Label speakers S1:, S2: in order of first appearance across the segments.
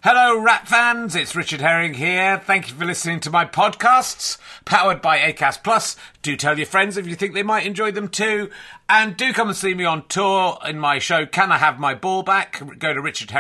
S1: Hello, Rat fans. It's Richard Herring here. Thank you for listening to my podcasts, powered by Acast Plus. Do tell your friends if you think they might enjoy them too. And do come and see me on tour in my show, Can I Have My Ball Back? Go to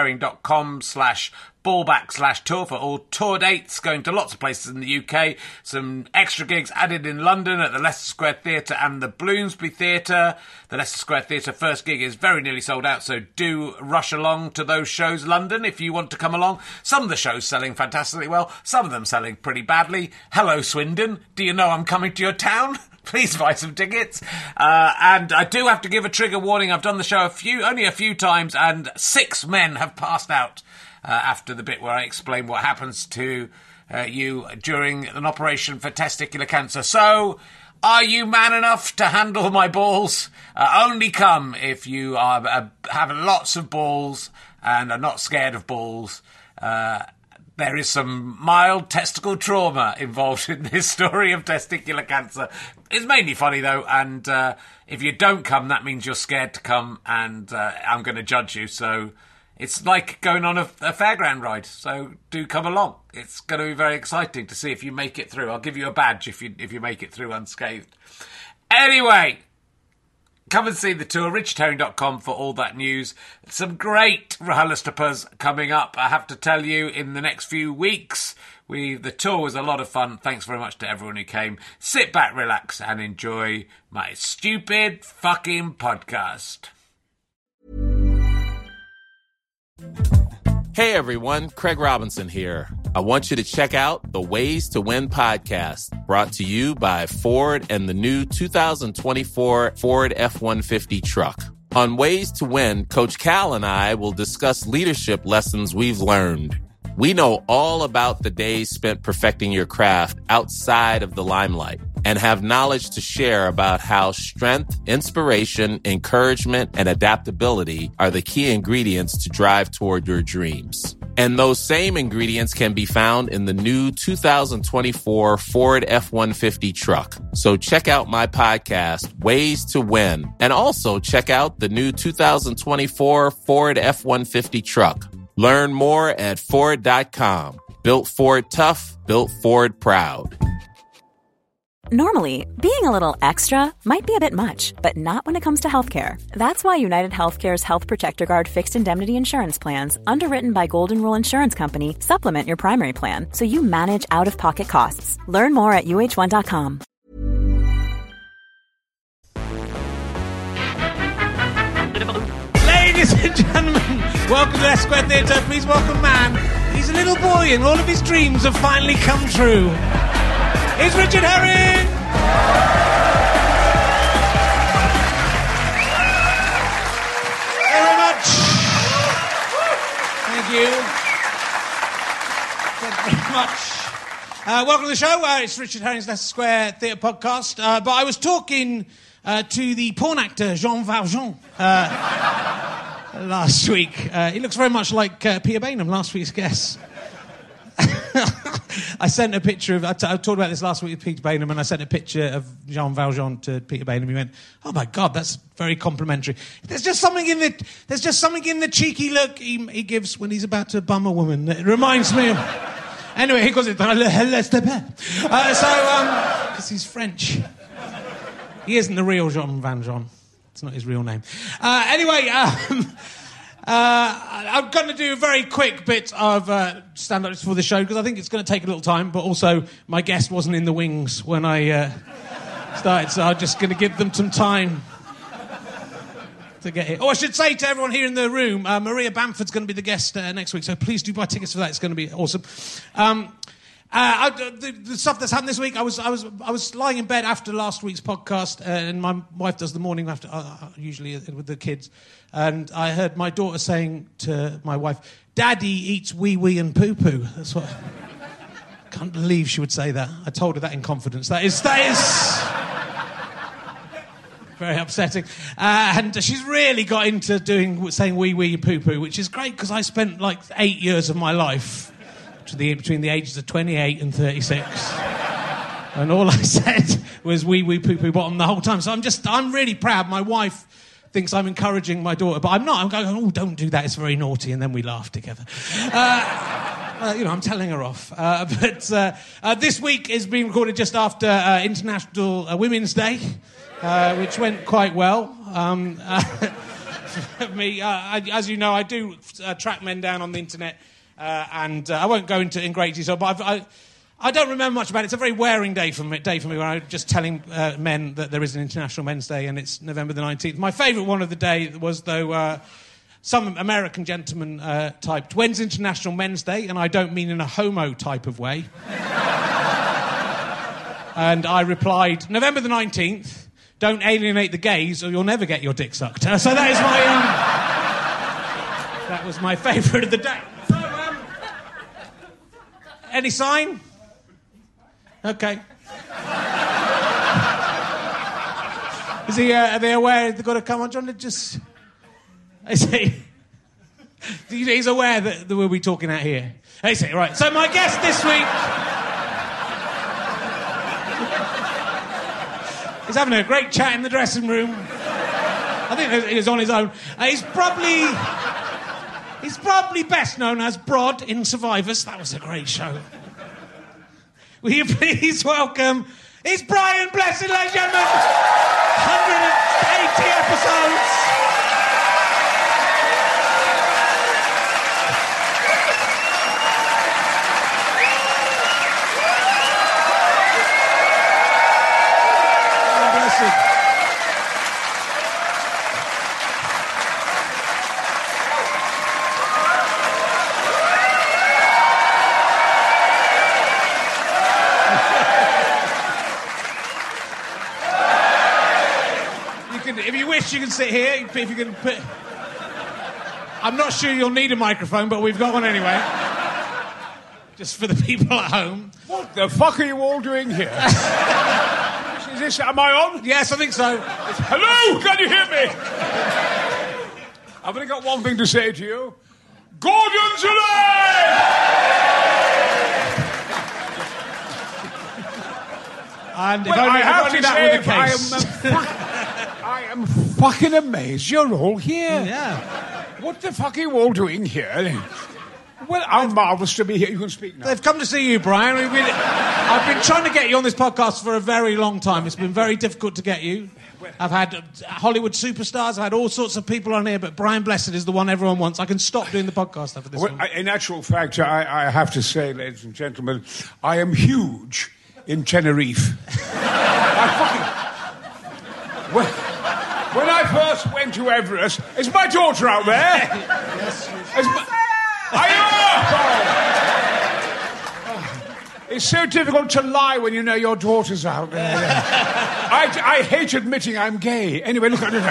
S1: richardherring.com/ballback/tour for all tour dates, going to lots of places in the UK. Some extra gigs added in London at the Leicester Square Theatre and the Bloomsbury Theatre. The Leicester Square Theatre first gig is very nearly sold out, so do rush along to those shows, London, if you want to come along. Some of the shows selling fantastically well, some of them selling pretty badly. Hello, Swindon. Do you know I'm coming to your town? Please buy some tickets. And I do have to give a trigger warning. I've done the show only a few times, and 6 men have passed out after the bit where I explain what happens to you during an operation for testicular cancer. So, are you man enough to handle my balls? Only come if you have lots of balls and are not scared of balls. There is some mild testicle trauma involved in this story of testicular cancer. It's mainly funny, though, and if you don't come, that means you're scared to come, and I'm going to judge you. So it's like going on a fairground ride, so do come along. It's going to be very exciting to see if you make it through. I'll give you a badge if you make it through unscathed. Anyway, come and see the tour, richardherring.com for all that news. Some great RHLSTPs coming up, I have to tell you, in the next few weeks. The tour was a lot of fun. Thanks very much to everyone who came. Sit back, relax, and enjoy my stupid fucking podcast.
S2: Hey everyone, Craig Robinson here. I want you to check out the Ways to Win podcast, brought to you by Ford and the new 2024 Ford F-150 truck. On Ways to Win, Coach Cal and I will discuss leadership lessons we've learned. We know all about the days spent perfecting your craft outside of the limelight and have knowledge to share about how strength, inspiration, encouragement, and adaptability are the key ingredients to drive toward your dreams. And those same ingredients can be found in the new 2024 Ford F-150 truck. So check out my podcast, Ways to Win, and also check out the new 2024 Ford F-150 truck. Learn more at Ford.com. Built Ford tough, built Ford proud.
S3: Normally, being a little extra might be a bit much, but not when it comes to healthcare. That's why United Healthcare's Health Protector Guard fixed indemnity insurance plans, underwritten by Golden Rule Insurance Company, supplement your primary plan so you manage out-of-pocket costs. Learn more at UH1.com.
S4: Ladies and gentlemen, welcome to Leicester Square Theatre. Please welcome man. He's a little boy and all of his dreams have finally come true. It's Richard Herring! Thank you very much. Thank you. Thank you very much. Welcome to the show. It's Richard Herring's Leicester Square Theatre podcast. But I was talking to the porn actor Jean Valjean last week. He looks very much like Peter Bainham, last week's guest. I sent a picture of... I talked about this last week with Peter Bainham, and I sent a picture of Jean Valjean to Peter Bainham. He went, "Oh my God, that's very complimentary." There's just something in the cheeky look he gives when he's about to bum a woman. It reminds me of... Anyway, he calls it because he's French. He isn't the real Jean Valjean. It's not his real name. Anyway, I'm going to do a very quick bit of stand-ups for the show because I think it's going to take a little time, but also my guest wasn't in the wings when I started, so I'm just going to give them some time to get here. Oh, I should say to everyone here in the room, Maria Bamford's going to be the guest next week, so please do buy tickets for that. It's going to be awesome. The stuff that's happened this week, I was lying in bed after last week's podcast, and my wife does the morning after, usually with the kids, and I heard my daughter saying to my wife, "Daddy eats wee-wee and poo-poo." That's what... I can't believe she would say that. I told her that in confidence. That is very upsetting. And she's really got into saying wee-wee and poo-poo, which is great, because I spent like 8 years of my life between the ages of 28 and 36. And all I said was wee-wee, poo-poo, bottom the whole time. So I'm really proud. My wife thinks I'm encouraging my daughter, but I'm not. I'm going, "Oh, don't do that, it's very naughty," and then we laugh together. I'm telling her off. But this week is being recorded just after International Women's Day, which went quite well. For me, as you know, I do track men down on the internet, and I won't go into in great detail, but I don't remember much about it. It's a very wearing day for me when I'm just telling men that there is an International Men's Day and it's November the 19th. My favourite one of the day was, though, some American gentleman typed, "When's International Men's Day?" And I don't mean in a homo type of way. And I replied, "November the 19th, don't alienate the gays or you'll never get your dick sucked." So that is that was my favourite of the day. So, any sign? Okay. Is he? Are they aware they've got to come on, John? Just. Is he? He's aware that we'll be talking out here. I see. Right. So my guest this week. He's having a great chat in the dressing room. I think he's on his own. He's probably best known as Brod in Survivors. That was a great show. Will you please welcome... It's Brian Blessed, ladies and gentlemen. 180 episodes. Brian Blessed. If you wish, you can sit here. If you can put... I'm not sure you'll need a microphone, but we've got one anyway. Just for the people at home.
S5: What the fuck are you all doing here? Is this... Am I on?
S4: Yes, I think so.
S5: Hello? Can you hear me? I've only got one thing to say to you. Gordon's alive!
S4: And if
S5: Well,
S4: only,
S5: I have
S4: if only
S5: to
S4: that
S5: say,
S4: were the case.
S5: I am fucking amazed you're all here.
S4: Yeah.
S5: What the fuck are you all doing here? Well, I'm marvellous to be here. You can speak now.
S4: They've come to see you, Brian. I've been trying to get you on this podcast for a very long time. It's been very difficult to get you. I've had Hollywood superstars. I've had all sorts of people on here, but Brian Blessed is the one everyone wants. I can stop doing the podcast after this one.
S5: In actual fact, I have to say, ladies and gentlemen, I am huge in Tenerife. When I first went to Everest, is my daughter out there?
S4: Yes.
S5: It's so difficult to lie when you know your daughter's out there. I hate admitting I'm gay. Anyway, look at it.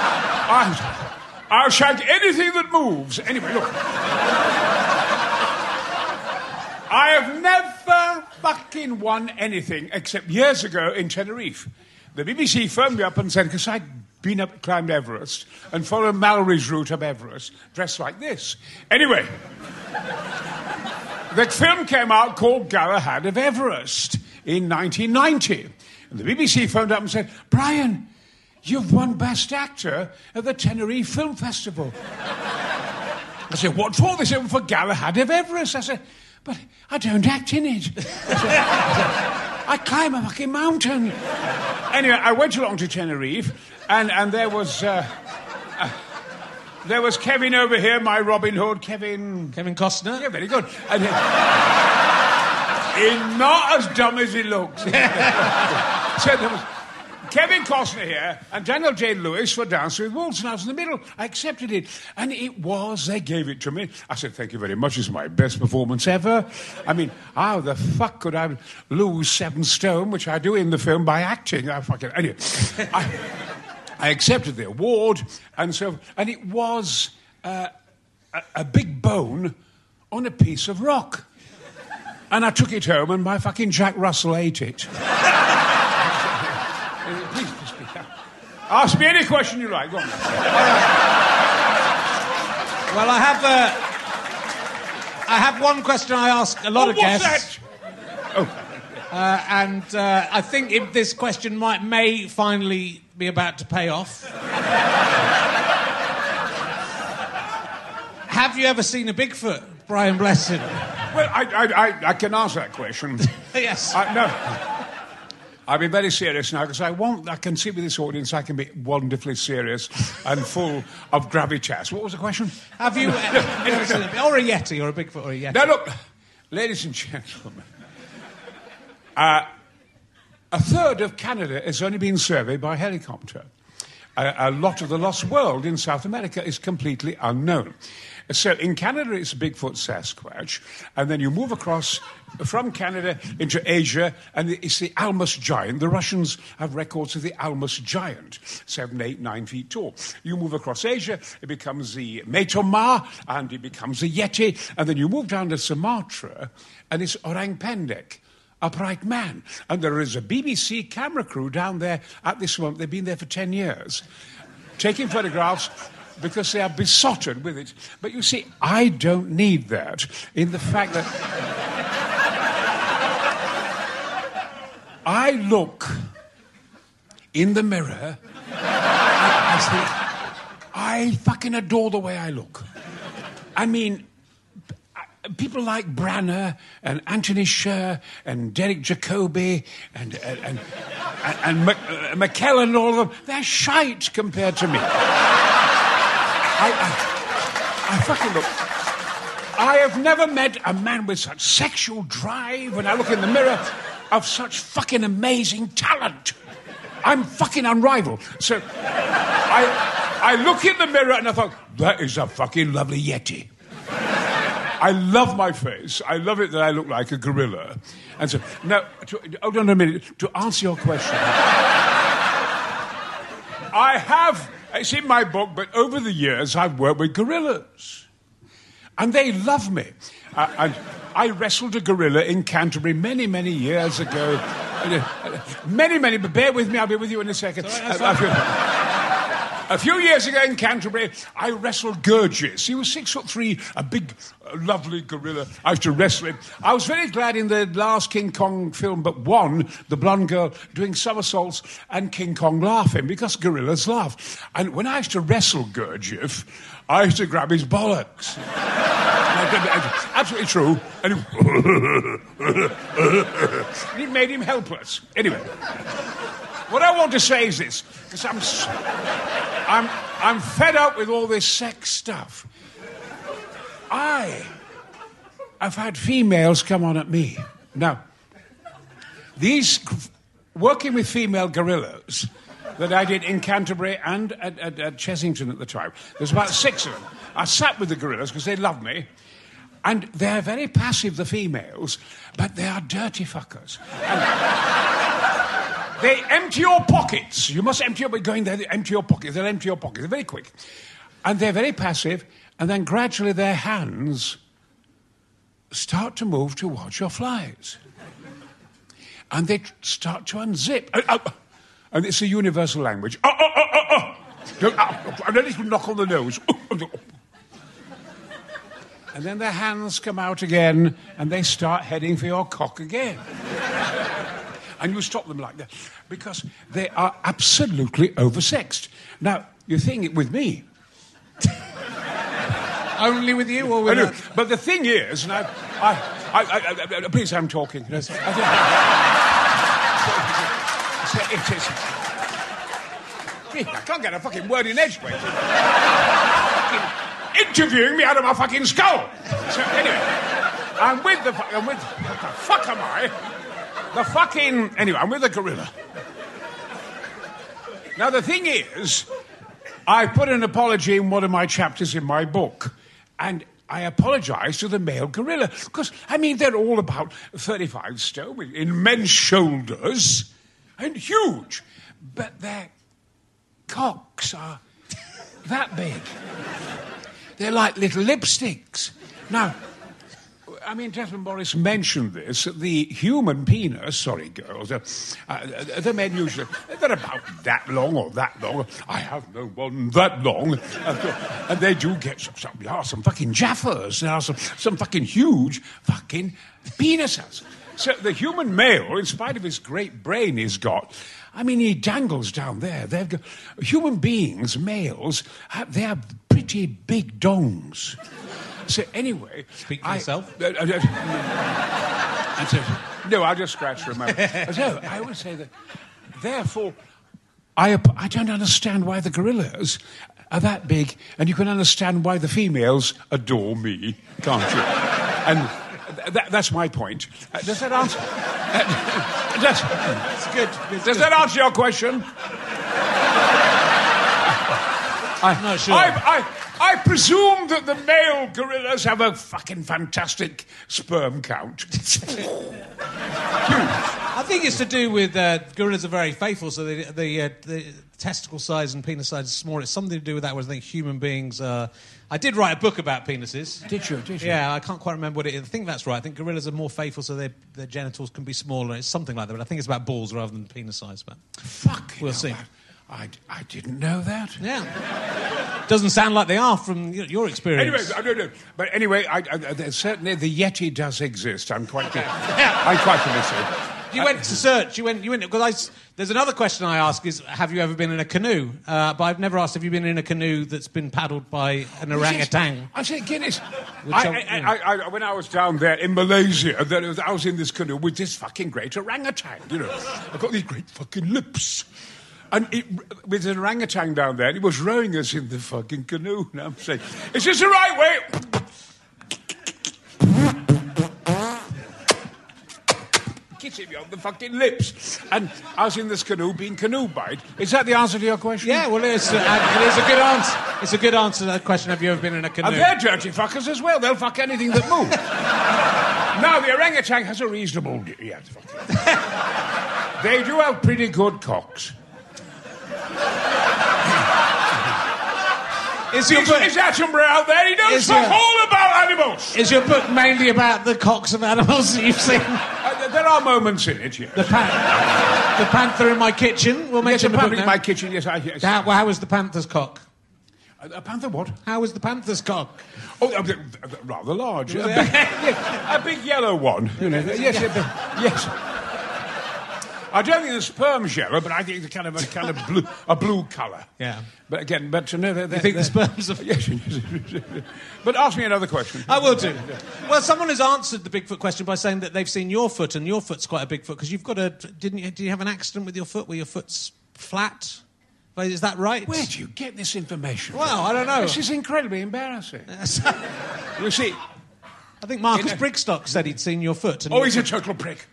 S5: I'll shag anything that moves. Anyway, look. I have never fucking won anything except years ago in Tenerife. The BBC phoned me up and said, because I'd climbed Everest and followed Mallory's route up Everest, dressed like this. Anyway, the film came out called Galahad of Everest in 1990. And the BBC phoned up and said, Brian, you've won Best Actor at the Tenerife Film Festival. I said, what for? They said, for Galahad of Everest. I said, but I don't act in it. I climb a fucking mountain. Anyway, I went along to Tenerife, and there was Kevin over here, my Robin Hood, Kevin
S4: Costner.
S5: Yeah, very good. And he's not as dumb as he looks. So there was Kevin Costner here, and Daniel Day-Lewis were Dancing with Wolves, and I was in the middle. I accepted it, and they gave it to me. I said, thank you very much, it's my best performance ever. I mean, how the fuck could I lose 7 stone, which I do in the film, by acting? Anyway, I accepted the award, and it was a big bone on a piece of rock. And I took it home, and my fucking Jack Russell ate it. Please, ask me any question you like. Go on.
S4: Well, I have one question I ask a lot of guests.
S5: What's that?
S4: I think this question may finally be about to pay off. Have you ever seen a Bigfoot, Brian Blessed?
S5: Well, I can answer that question.
S4: Yes.
S5: No. I'll be very serious now because I can see with this audience I can be wonderfully serious and full of gravitas. What was the question?
S4: Have you ever seen or a Yeti or a Bigfoot or a Yeti?
S5: Now look, ladies and gentlemen, a third of Canada has only been surveyed by helicopter. A lot of the lost world in South America is completely unknown. So in Canada, it's Bigfoot Sasquatch, and then you move across from Canada into Asia, and it's the Almas giant. The Russians have records of the Almas giant, 7, 8, 9 feet tall. You move across Asia, it becomes the Metomar, and it becomes the Yeti, and then you move down to Sumatra, and it's Orang Pendek. Upright man. And there is a BBC camera crew down there at this moment. They've been there for 10 years, taking photographs because they are besotted with it. But you see, I don't need that in the fact that I look in the mirror and I fucking adore the way I look. I mean, people like Branner and Anthony Sher and Derek Jacobi and McKellen and all of them, they're shite compared to me. I fucking look. I have never met a man with such sexual drive when I look in the mirror of such fucking amazing talent. I'm fucking unrivaled. So I look in the mirror and I thought, that is a fucking lovely Yeti. I love my face. I love it that I look like a gorilla. And so, now, hold on a minute. To answer your question, it's in my book, but over the years I've worked with gorillas. And they love me. And I wrestled a gorilla in Canterbury many, many years ago. Many, but bear with me, I'll be with you in a second. A few years ago in Canterbury, I wrestled Gurgis. He was 6'3", a big, lovely gorilla. I used to wrestle him. I was very glad in the last King Kong film, but one, the blonde girl doing somersaults and King Kong laughing, because gorillas laugh. And when I used to wrestle Gurdjieff, I used to grab his bollocks. Absolutely true. And it made him helpless. Anyway, what I want to say is this, because I'm fed up with all this sex stuff. I have had females come on at me. Now, these working with female gorillas that I did in Canterbury and at Chessington at the time, there's about 6 of them. I sat with the gorillas because they love me, and they're very passive, the females, but they are dirty fuckers. They empty your pockets. You must empty your... Going there, they empty your pockets. They'll empty your pockets. They're very quick. And they're very passive, and then gradually their hands start to move towards your flies. And they start to unzip. And it's a universal language. And then it will knock on the nose. And then their hands come out again, and they start heading for your cock again. And you stop them like that, because they are absolutely oversexed. Now, you think with me.
S4: Only with you or with...
S5: But the thing is, and I please, I'm talking. It is. I can't get a fucking word in edgeways. Interviewing me out of my fucking skull. So anyway, I'm with the what the fuck am I? Anyway, I'm with a gorilla. Now, the thing is, I put an apology in one of my chapters in my book, and I apologise to the male gorilla, because, I mean, they're all about 35 stone in men's shoulders, and huge, but their cocks are that big. They're like little lipsticks. Now, I mean, Desmond Morris mentioned this, the human penis, sorry girls, the men usually, they're about that long or that long. I have no one that long. And they do get some fucking jaffers. There are some fucking huge fucking penises. So the human male, in spite of his great brain he's got, I mean, he dangles down there. Human beings, males, they have pretty big dongs. So anyway...
S4: Speak for yourself.
S5: No, I'll just scratch for a moment. So, I would say that, therefore, I don't understand why the gorillas are that big, and you can understand why the females adore me, can't you? And that's my point. Does that answer...
S4: That's good.
S5: Does that answer your question?
S4: I'm not sure.
S5: I presume that the male gorillas have a fucking fantastic sperm count.
S4: I think it's to do with gorillas are very faithful, so the testicle size and penis size is smaller. It's something to do with that, whereas I think human beings... I did write a book about penises.
S5: Did you?
S4: Yeah, I can't quite remember what it is. I think that's right. I think gorillas are more faithful, so their genitals can be smaller. It's something like that, but I think it's about balls rather than penis size. But we'll see.
S5: I didn't know that.
S4: Yeah. Doesn't sound like they are from your experience.
S5: Anyway, no. But anyway, certainly the Yeti does exist. I'm quite convinced.
S4: You went to search. You went because there's another question I ask is, have you ever been in a canoe? But I've never asked, have you been in a canoe that's been paddled by an orangutan?
S5: I say, Guinness. When I was down there in Malaysia, I was in this canoe with this fucking great orangutan. You know, I've got these great fucking lips. And with an orangutan down there, and he was rowing us in the fucking canoe. And I'm saying, is this the right way? Kissing me on the fucking lips. And I was in this canoe being canoe-bite. Is that the answer to your question?
S4: Yeah, well, it is a good answer. It's a good answer to that question. Have you ever been in a canoe?
S5: And they're dirty fuckers as well. They'll fuck anything that moves. Now, the orangutan has a reasonable... Yeah, they do have pretty good cocks. Is Attenborough out there? He knows all about animals.
S4: Is your book mainly about the cocks of animals that you've seen?
S5: There are moments in it, yes.
S4: The panther in my kitchen. We'll mention the
S5: panther
S4: book
S5: in my kitchen, yes. Yes.
S4: How was the panther's cock?
S5: A panther what?
S4: How was the panther's cock?
S5: Oh, rather large. A big yellow one. You know. Yes. I don't think the sperm's yellow, but I think it's kind of a blue colour.
S4: Yeah.
S5: But again, no,
S4: you think the sperm's
S5: yes. But ask me another question.
S4: I will do. Well, someone has answered the Bigfoot question by saying that they've seen your foot, and your foot's quite a big foot because you've got did you have an accident with your foot where your foot's flat? Is that right?
S5: Where do you get this information?
S4: Well, I don't know.
S5: This is incredibly embarrassing. You see,
S4: I think Marcus Brigstock said he'd seen your foot. And
S5: he's a total prick.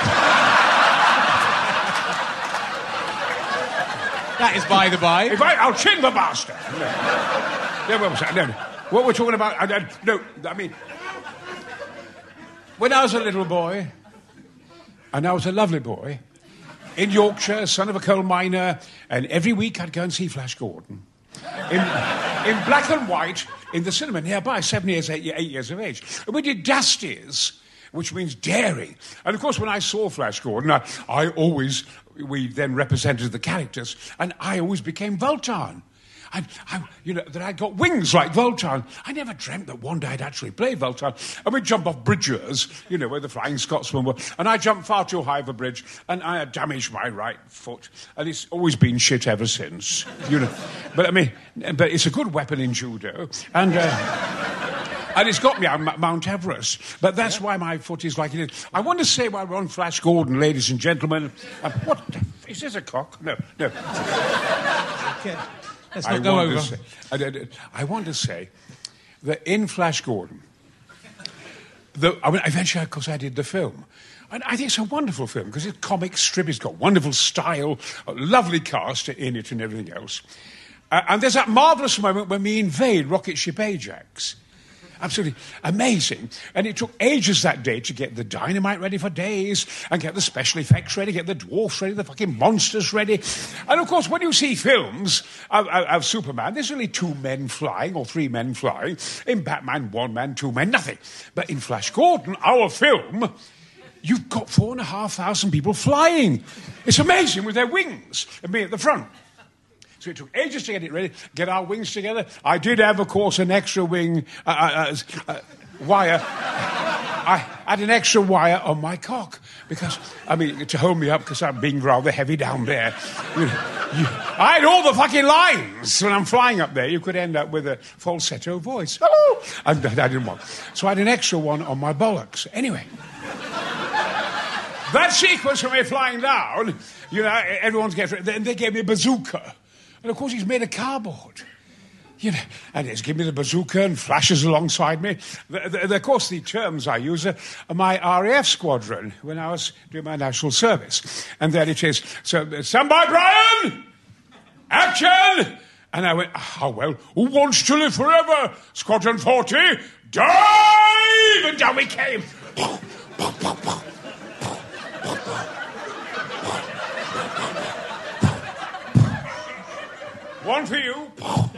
S4: That is by the by.
S5: I'll chin the bastard. No. What we're talking about... when I was a little boy, and I was a lovely boy, in Yorkshire, son of a coal miner, and every week I'd go and see Flash Gordon. In black and white, in the cinema nearby, 8 years of age. And we did Dusty's, which means daring. And of course, when I saw Flash Gordon, we then represented the characters, and I always became Voltan. That I got wings like Voltan. I never dreamt that one day I'd actually play Voltan. And we'd jump off bridges, where the Flying Scotsman were. And I jumped far too high of a bridge, and I had damaged my right foot. And it's always been shit ever since, But it's a good weapon in judo. And it's got me on Mount Everest. But that's why my foot is like it is. I want to say while we're on Flash Gordon, ladies and gentlemen, is this a cock? No.
S4: Okay. Let's not go over.
S5: I want to say that in Flash Gordon, eventually, of course, I did the film. And I think it's a wonderful film because it's a comic strip. It's got wonderful style, a lovely cast in it and everything else. And there's that marvellous moment when we invade Rocket Ship Ajax. Absolutely amazing. And it took ages that day to get the dynamite ready for days and get the special effects ready, get the dwarfs ready, the fucking monsters ready. And, of course, when you see films of Superman, there's only 2 men flying or 3 men flying. In Batman, 1 man, 2 men, nothing. But in Flash Gordon, our film, you've got 4,500 people flying. It's amazing with their wings and me at the front. So it took ages to get it ready, get our wings together. I did have, of course, an extra wing wire. I had an extra wire on my cock because, to hold me up because I'm being rather heavy down there. I had all the fucking lines. When I'm flying up there, you could end up with a falsetto voice. Hello! I didn't want. So I had an extra one on my bollocks. Anyway. That sequence when we're flying down, you know, everyone's getting... Then they gave me a bazooka. And, of course, he's made of cardboard. You know, and he's given me the bazooka and flashes alongside me. Of course, the terms I use are my RAF squadron when I was doing my national service. And there it is. So, stand by, Brian! Action! And I went, oh, well, who wants to live forever? Squadron 40, dive! And down we came. One for you.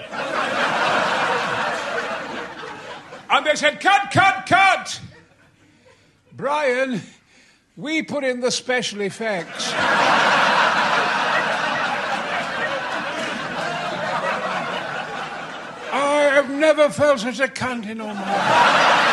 S5: And they said, cut, cut, cut. Brian, we put in the special effects. I have never felt such a cunt in all my life.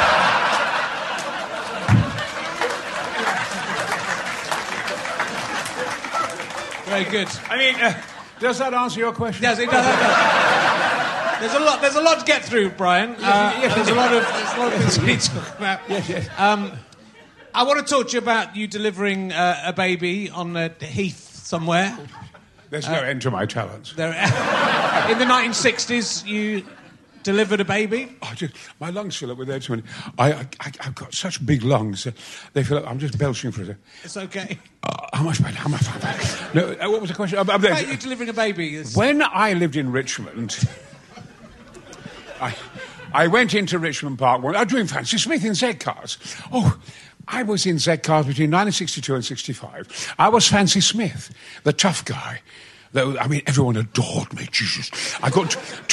S4: Very good.
S5: I mean, does that answer your question?
S4: Yes, it does. There's a lot to get through, Brian. There's a lot of things we need to talk about.
S5: Yes.
S4: I want to talk to you about you delivering a baby on a heath somewhere.
S5: There's no end to my talents.
S4: In the 1960s, you delivered a baby.
S5: My lungs fill up with air too many. I've got such big lungs. They fill up. I'm just belching for it.
S4: It's okay.
S5: How much better? No, what was the question?
S4: About you delivering a baby.
S5: When I lived in Richmond, I went into Richmond Park. I was doing Fancy Smith in Z cars. Oh, I was in Z cars between 1962 and 65. I was Fancy Smith, the tough guy. I mean, everyone adored me, Jesus. I got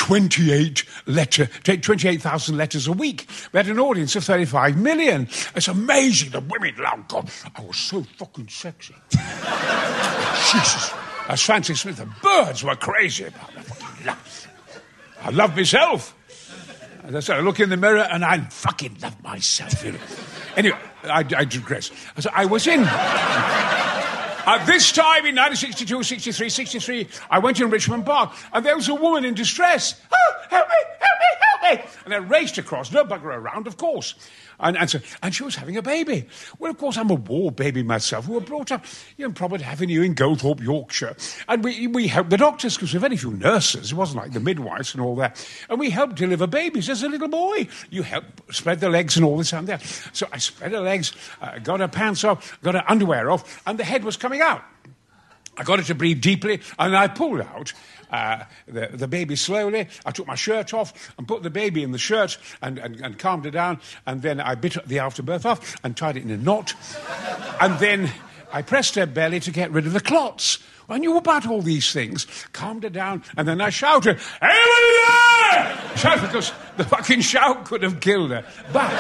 S5: 28,000 letters a week. We had an audience of 35 million. It's amazing. The women loved God. I was so fucking sexy. Jesus. As Fancy Smith, the birds were crazy about me. I loved myself. As I said, I look in the mirror and I fucking love myself. You know. Anyway, I digress. So I was in... At this time in 1962, 63, 63, I went in Richmond Park and there was a woman in distress. Oh, help me, help me, help me. And I raced across, no bugger around, of course. And she was having a baby. Well, of course, I'm a war baby myself. We were brought up in Probert Avenue in Goldthorpe, Yorkshire. And we helped the doctors, because there were very few nurses. It wasn't like the midwives and all that. And we helped deliver babies as a little boy. You helped spread the legs and all this and that. So I spread her legs, got her pants off, got her underwear off, and the head was coming out. I got her to breathe deeply, and I pulled out the baby slowly. I took my shirt off and put the baby in the shirt and calmed her down. And then I bit the afterbirth off and tied it in a knot. And then I pressed her belly to get rid of the clots. I knew about all these things, calmed her down, and then I shouted, "Everybody there!" Shout, because the fucking shout could have killed her. But...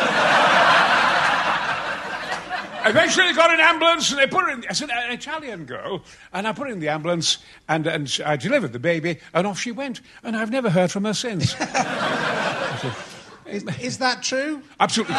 S5: eventually they got an ambulance and they put her in... I said, an Italian girl, and I put her in the ambulance and I delivered the baby and off she went. And I've never heard from her since.
S4: Is that true?
S5: Absolutely.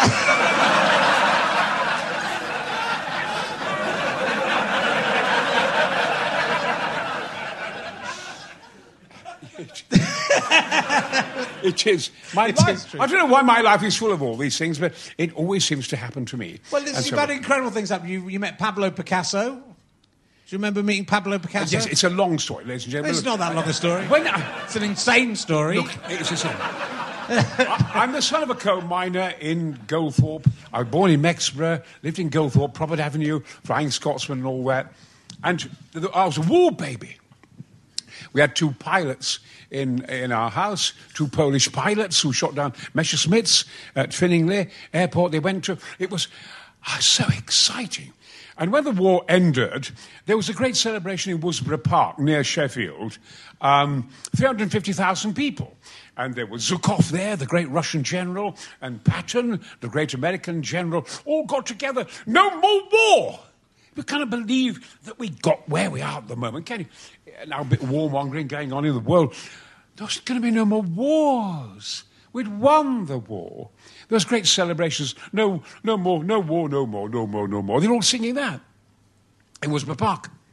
S5: It is. I don't know why my life is full of all these things, but it always seems to happen to me.
S4: Well, you've had incredible things happen. You met Pablo Picasso. Do you remember meeting Pablo Picasso?
S5: Yes, it's a long story, ladies and gentlemen.
S4: It's not that long a story. It's an insane story.
S5: Look, it's insane. I'm the son of a coal miner in Goldthorpe. I was born in Mexborough, lived in Goldthorpe, Probert Avenue, Flying Scotsman and all that. And I was a war baby. We had two pilots in our house, two Polish pilots who shot down Messerschmitts at Finningley Airport. They went to... It was so exciting. And when the war ended, there was a great celebration in Worsborough Park near Sheffield. 350,000 people. And there was Zhukov there, the great Russian general, and Patton, the great American general, all got together. No more war! We can't believe that we got where we are at the moment, can you? Now a bit of warmongering going on in the world. There's going to be no more wars. We'd won the war. There was great celebrations. No more, no war, no more, no more, no more. They're all singing that. It was my park.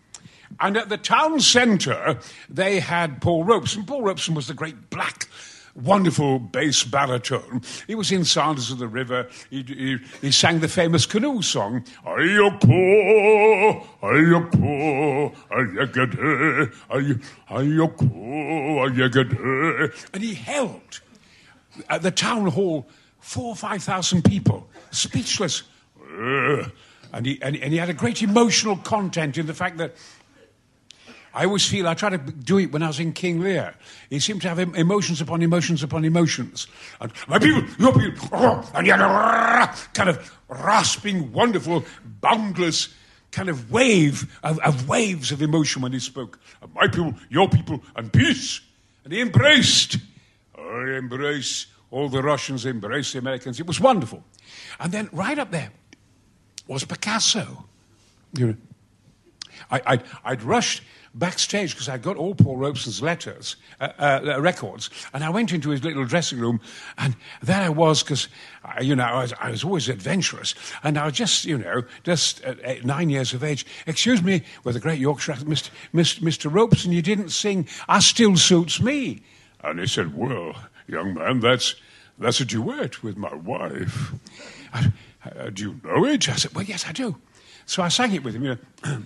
S5: And at the town centre, they had Paul Robeson. Paul Robeson was the great black, wonderful bass baritone. He was in Sounds of the River. He sang the famous canoe song. Ayoko, ayoko, ayagade, ayoko, ayagade. And he held at the town hall 4,000 or 5,000 people, speechless. And he had a great emotional content in the fact that I always feel, I try to do it when I was in King Lear. He seemed to have emotions upon emotions upon emotions. And my people, your people, and he had a kind of rasping, wonderful, boundless kind of wave of waves of emotion when he spoke. And my people, your people, and peace. And he embraced. I embrace, all the Russians embrace the Americans. It was wonderful. And then right up there was Picasso. You know, I'd rushed backstage because I'd got all Paul Robeson's records, and I went into his little dressing room, and there I was because, I was always adventurous, and I was just 9 years of age. Excuse me, with a great Yorkshire accent, Mr. Robeson, you didn't sing "I Still Suits Me," and he said, "Well, young man, that's a duet with my wife. Do you know it?" I said, "Well, yes, I do." So I sang it with him,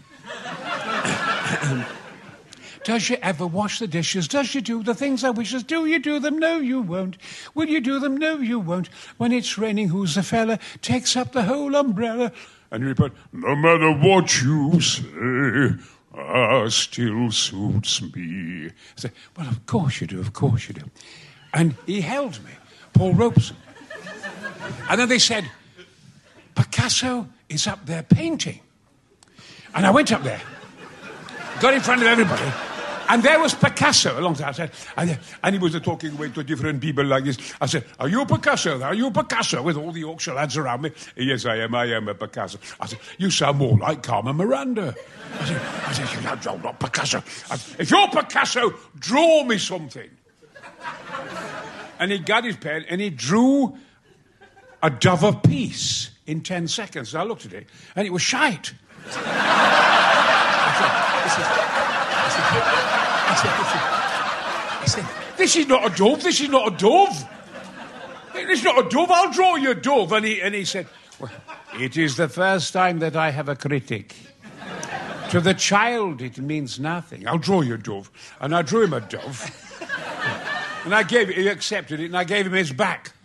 S5: Does you ever wash the dishes? Does you do the things I wishes? Do you do them? No, you won't. Will you do them? No, you won't. When it's raining, who's the fella? Takes up the whole umbrella. And he replied, no matter what you say, still suits me. I said, well, of course you do, of course you do. And he held me, Paul Robeson. And then they said, Picasso is up there painting. And I went up there, got in front of everybody, and there was Picasso alongside. And he was talking away to different people like this. I said, are you Picasso? Are you Picasso? With all the Yorkshire lads around me. Yes, I am a Picasso. I said, you sound more like Carmen Miranda. I said, you're not Picasso. If you're Picasso, draw me something. And he got his pen and he drew a dove of peace in 10 seconds. And I looked at it, and it was shite. I said, this is not a dove, this is not a dove. It's not a dove, I'll draw you a dove. And he said, well, it is the first time that I have a critic. To the child, it means nothing. I'll draw you a dove. And I drew him a dove. And he accepted it, and I gave him his back.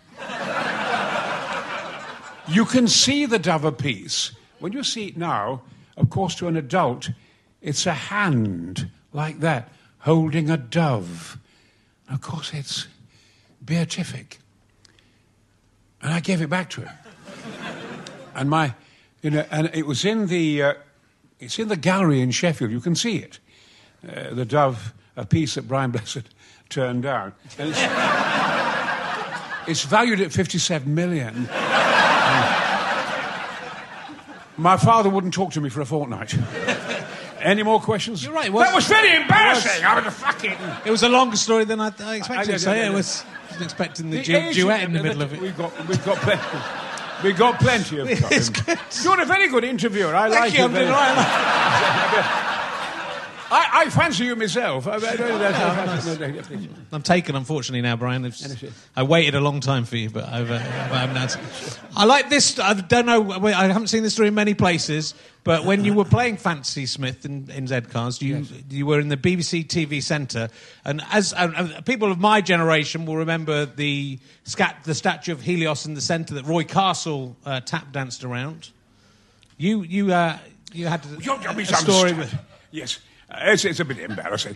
S5: You can see the dove of peace. When you see it now, of course, to an adult, it's a hand like that, holding a dove. And of course, it's beatific. And I gave it back to him. And and it was in it's in the gallery in Sheffield. You can see it. The dove of peace that Brian Blessed turned down. And it's valued at 57 million. My father wouldn't talk to me for a fortnight. Any more questions?
S4: You're right.
S5: That was very embarrassing.
S4: It was a longer story than I expected. I wasn't expecting the duet in the middle of it.
S5: We've got plenty. We've got plenty of time.
S4: It's good.
S5: You're a very good interviewer. I like you. I fancy you myself.
S4: I'm taken, unfortunately, now, Brian. I waited a long time for you, but I haven't answered. I like this. I don't know. I haven't seen this story in many places, but when you were playing Fancy Smith in Z-Cars, you were in the BBC TV Centre, and as people of my generation will remember the statue of Helios in the centre that Roy Castle tap danced around. You had a story with.
S5: Yes. It's a bit embarrassing.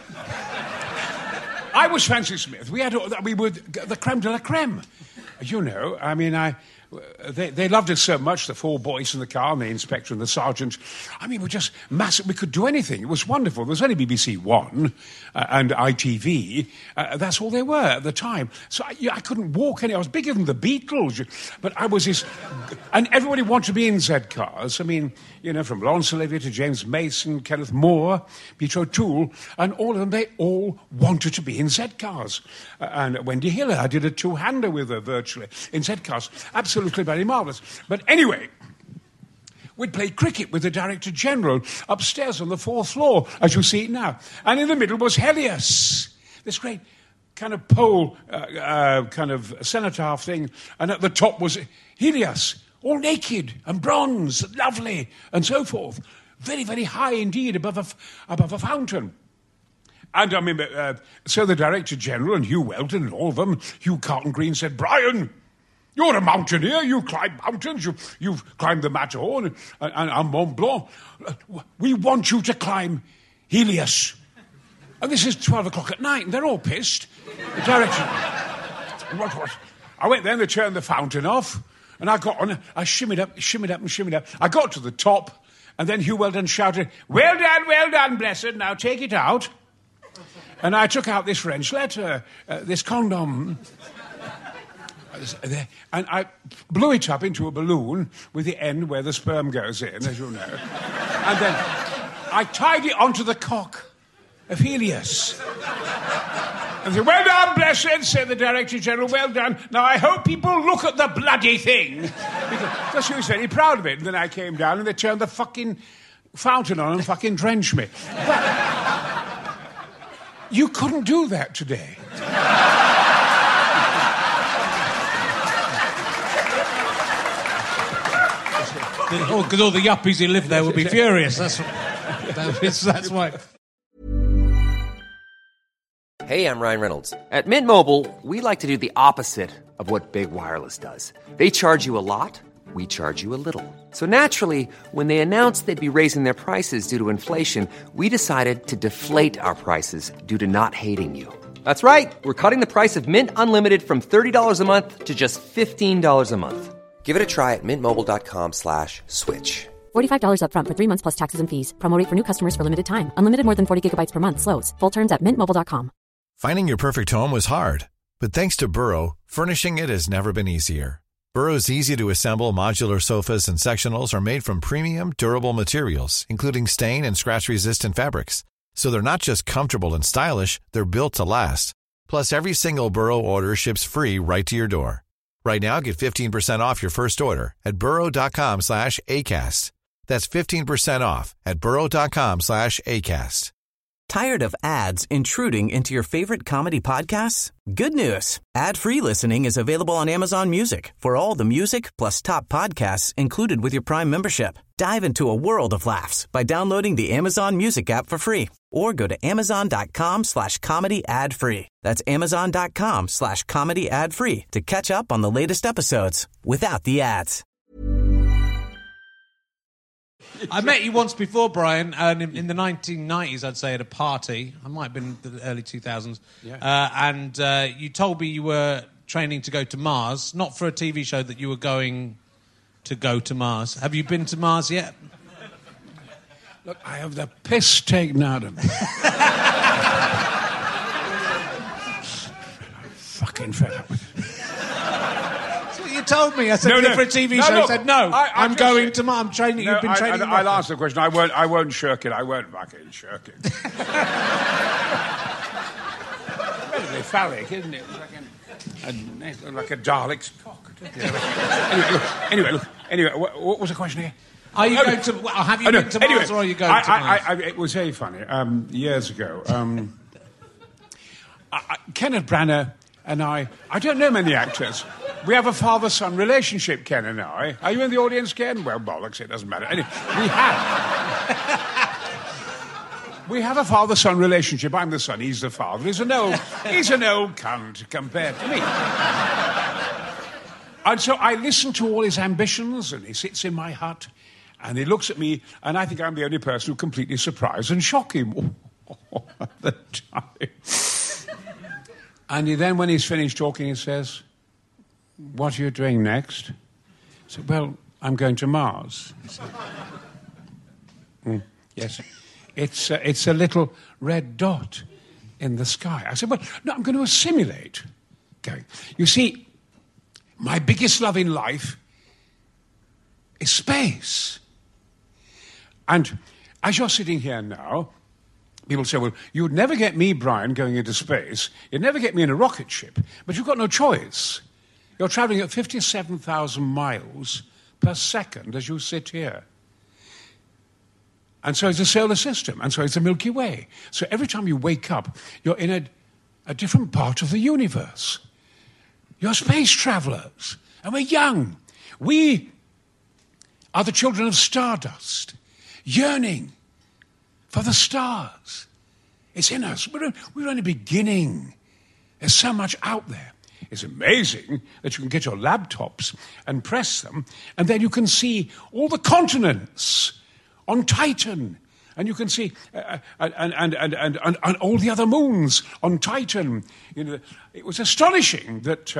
S5: I was Fancy Smith. We were the creme de la creme. You know, I mean, they loved us so much, the four boys in the car, and the inspector and the sergeant. I mean, we're just massive. We could do anything. It was wonderful. There was only BBC One and ITV. That's all there were at the time. So I couldn't walk any. I was bigger than the Beatles. But I was this... And everybody wanted to be in Z-Cars. I mean, you know, from Laurence Olivier to James Mason, Kenneth Moore, Peter O'Toole, and all of them, they all wanted to be in Z-Cars. And Wendy Hiller, I did a two-hander with her virtually in Z-Cars. Absolutely very marvellous. But anyway, we'd play cricket with the Director General upstairs on the 4th floor, as you see it now. And in the middle was Helios, this great kind of pole, kind of cenotaph thing. And at the top was Helios, all naked and bronze, lovely, and so forth. Very, very high indeed, above a fountain. And I remember, so the Director General and Hugh Weldon and all of them, Hugh Carlton Green said, "Brian, you're a mountaineer. You climb mountains. You've climbed the Matterhorn and Mont Blanc. We want you to climb Helios." And this is 12 o'clock at night, and they're all pissed. The Director... What? I went there and they turned the fountain off, and I got on, I shimmied up. I got to the top, and then Hugh Weldon shouted, well done, blessed, now take it out." And I took out this French letter, this condom, and I blew it up into a balloon with the end where the sperm goes in, as you know. And then I tied it onto the cock of Helios. And said, "Well done, blessed," said the Director General, "well done. Now I hope people look at the bloody thing." Because he was very proud of it. And then I came down and they turned the fucking fountain on and fucking drenched me. But you couldn't do that today.
S4: Because all the yuppies who live there would be furious. That's why.
S6: Hey, I'm Ryan Reynolds. At Mint Mobile, we like to do the opposite of what Big Wireless does. They charge you a lot, we charge you a little. So naturally, when they announced they'd be raising their prices due to inflation, we decided to deflate our prices due to not hating you. That's right. We're cutting the price of Mint Unlimited from $30 a month to just $15 a month. Give it a try at mintmobile.com/switch.
S7: $45 up front for 3 months plus taxes and fees. Promo rate for new customers for limited time. Unlimited more than 40 gigabytes per month. Slows full terms at mintmobile.com.
S8: Finding your perfect home was hard, but thanks to Burrow, furnishing it has never been easier. Burrow's easy-to-assemble modular sofas and sectionals are made from premium, durable materials, including stain and scratch-resistant fabrics. So they're not just comfortable and stylish, they're built to last. Plus, every single Burrow order ships free right to your door. Right now, get 15% off your first order at burrow.com/ACAST. That's 15% off at burrow.com/ACAST.
S9: Tired of ads intruding into your favorite comedy podcasts? Good news. Ad-free listening is available on Amazon Music for all the music plus top podcasts included with your Prime membership. Dive into a world of laughs by downloading the Amazon Music app for free or go to amazon.com/comedy ad-free. That's amazon.com/comedy ad-free to catch up on the latest episodes without the ads.
S4: I met you once before, Brian, in the 1990s, I'd say, at a party. I might have been the early 2000s. Yeah. And you told me you were training to go to Mars, not for a TV show, that you were going to go to Mars. Have you been to Mars yet?
S5: Look, I have the piss taken out of me. I'm fucking fed up with it.
S4: You told me. I said, for a TV show. I said, no, I'm going to Mars. I'm training. You've been training.
S5: I'll answer the question. I won't shirk it. I won't fucking shirk it. Relatively phallic, isn't it? Like a Dalek's cock. Anyway, what was the question here?
S4: Are you going to... have you been to Mars or are you going to Mars?
S5: It was very funny. Years ago, Kenneth Branagh and I don't know many actors. We have a father-son relationship, Ken and I. Are you in the audience, Ken? Well, bollocks, it doesn't matter. Anyway, we have a father-son relationship. I'm the son, he's the father. He's an old cunt compared to me. And so I listen to all his ambitions, and he sits in my hut, and he looks at me, and I think I'm the only person who completely surprise and shock him at the time. And then, when he's finished talking, he says, "What are you doing next?" I said, "Well, I'm going to Mars." He said, "Yes, it's a little red dot in the sky." I said, "Well, no, I'm going to assimilate going. You see, my biggest love in life is space. And as you're sitting here now, people say, well, you'd never get me, Brian, going into space. You'd never get me in a rocket ship. But you've got no choice. You're travelling at 57,000 miles per second as you sit here. And so is the solar system, and so is the Milky Way. So every time you wake up, you're in a different part of the universe. You're space travelers, and we're young. We are the children of stardust, yearning for the stars. It's in us. We're only beginning. There's so much out there. It's amazing that you can get your laptops and press them, and then you can see all the continents on Titan, and you can see and all the other moons on Titan. You know, it was astonishing that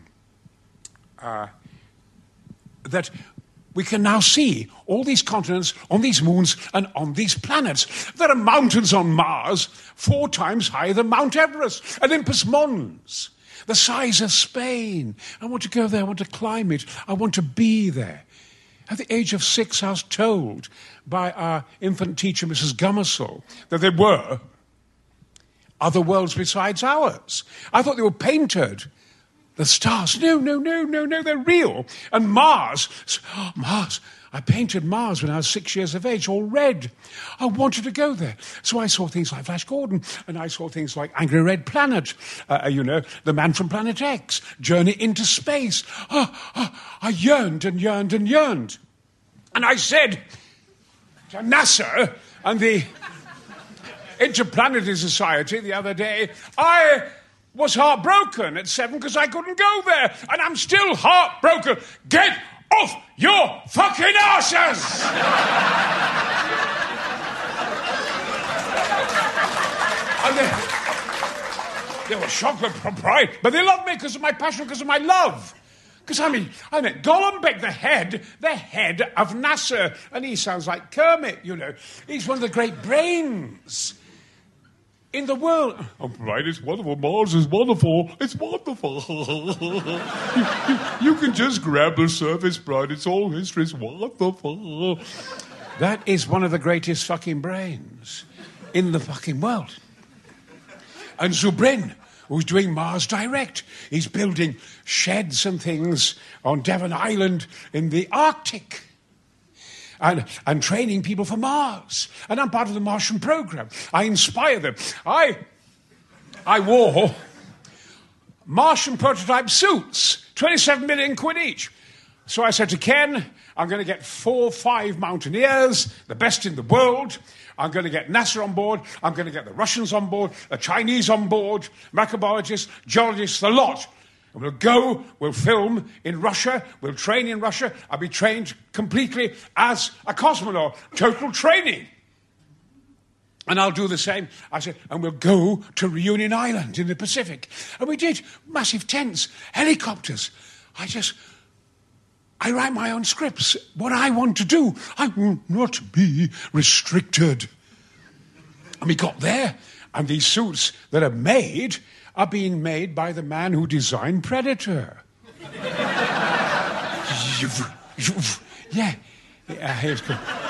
S5: that we can now see all these continents on these moons and on these planets. There are mountains on Mars 4 times higher than Mount Everest, Olympus Mons, the size of Spain. I want to go there, I want to climb it, I want to be there. At the age of 6, I was told by our infant teacher, Mrs. Gummersall, that there were other worlds besides ours. I thought they were painted. The stars, no, they're real. And Mars, I painted Mars when I was 6 years of age, all red. I wanted to go there. So I saw things like Flash Gordon, and I saw things like Angry Red Planet, The Man from Planet X, Journey into Space. I yearned and yearned and yearned. And I said to NASA and the Interplanetary Society the other day, I was heartbroken at 7 because I couldn't go there. And I'm still heartbroken. Get off your fucking arses! And they were shocked with pride. But they loved me because of my passion, because of my love. Because I met Golombek, the head of NASA. And he sounds like Kermit, you know. He's one of the great brains in the world. Oh, right, it's wonderful. Mars is wonderful. It's wonderful. you can just grab the surface, Brian. It's all history. It's wonderful. That is one of the greatest fucking brains in the fucking world. And Zubrin, who's doing Mars Direct. He's building sheds and things on Devon Island in the Arctic. And training people for Mars. And I'm part of the Martian program. I inspire them. I wore Martian prototype suits, 27 million quid each. So I said to Ken, I'm going to get 4 or 5 mountaineers, the best in the world. I'm going to get NASA on board. I'm going to get the Russians on board, the Chinese on board, microbiologists, geologists, the lot. And we'll go, we'll film in Russia, we'll train in Russia. I'll be trained completely as a cosmonaut, total training. And I'll do the same. I said, and we'll go to Reunion Island in the Pacific. And we did massive tents, helicopters. I write my own scripts, what I want to do. I will not be restricted. And we got there, and these suits that are made are being made by the man who designed Predator. Yeah. Here's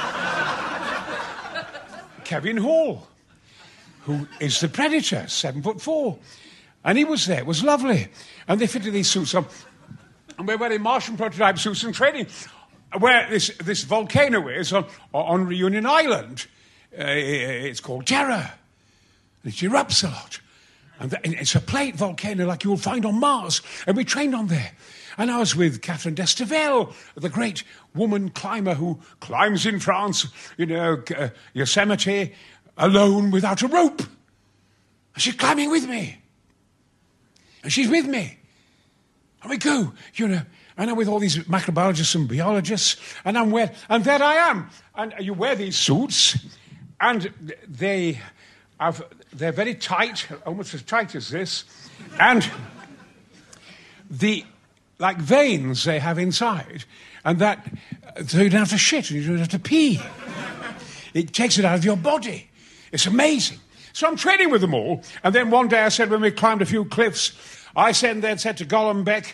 S5: Kevin Hall, who is the Predator, 7'4". And he was there. It was lovely. And they fitted these suits on. And we're wearing Martian prototype suits and training where this volcano is on Reunion Island. It's called Terra. And it erupts a lot. And it's a plate volcano like you'll find on Mars. And we trained on there. And I was with Catherine Destavel, the great woman climber who climbs in France, Yosemite, alone without a rope. And she's climbing with me. And she's with me. And we go, and I'm with all these microbiologists and biologists, and there I am. And you wear these suits, and they're very tight, almost as tight as this, and the veins they have inside, and that so you don't have to shit and you don't have to pee. It takes it out of your body. It's amazing. So I'm training with them all, and then one day I said, when we climbed a few cliffs, I said to Golombek,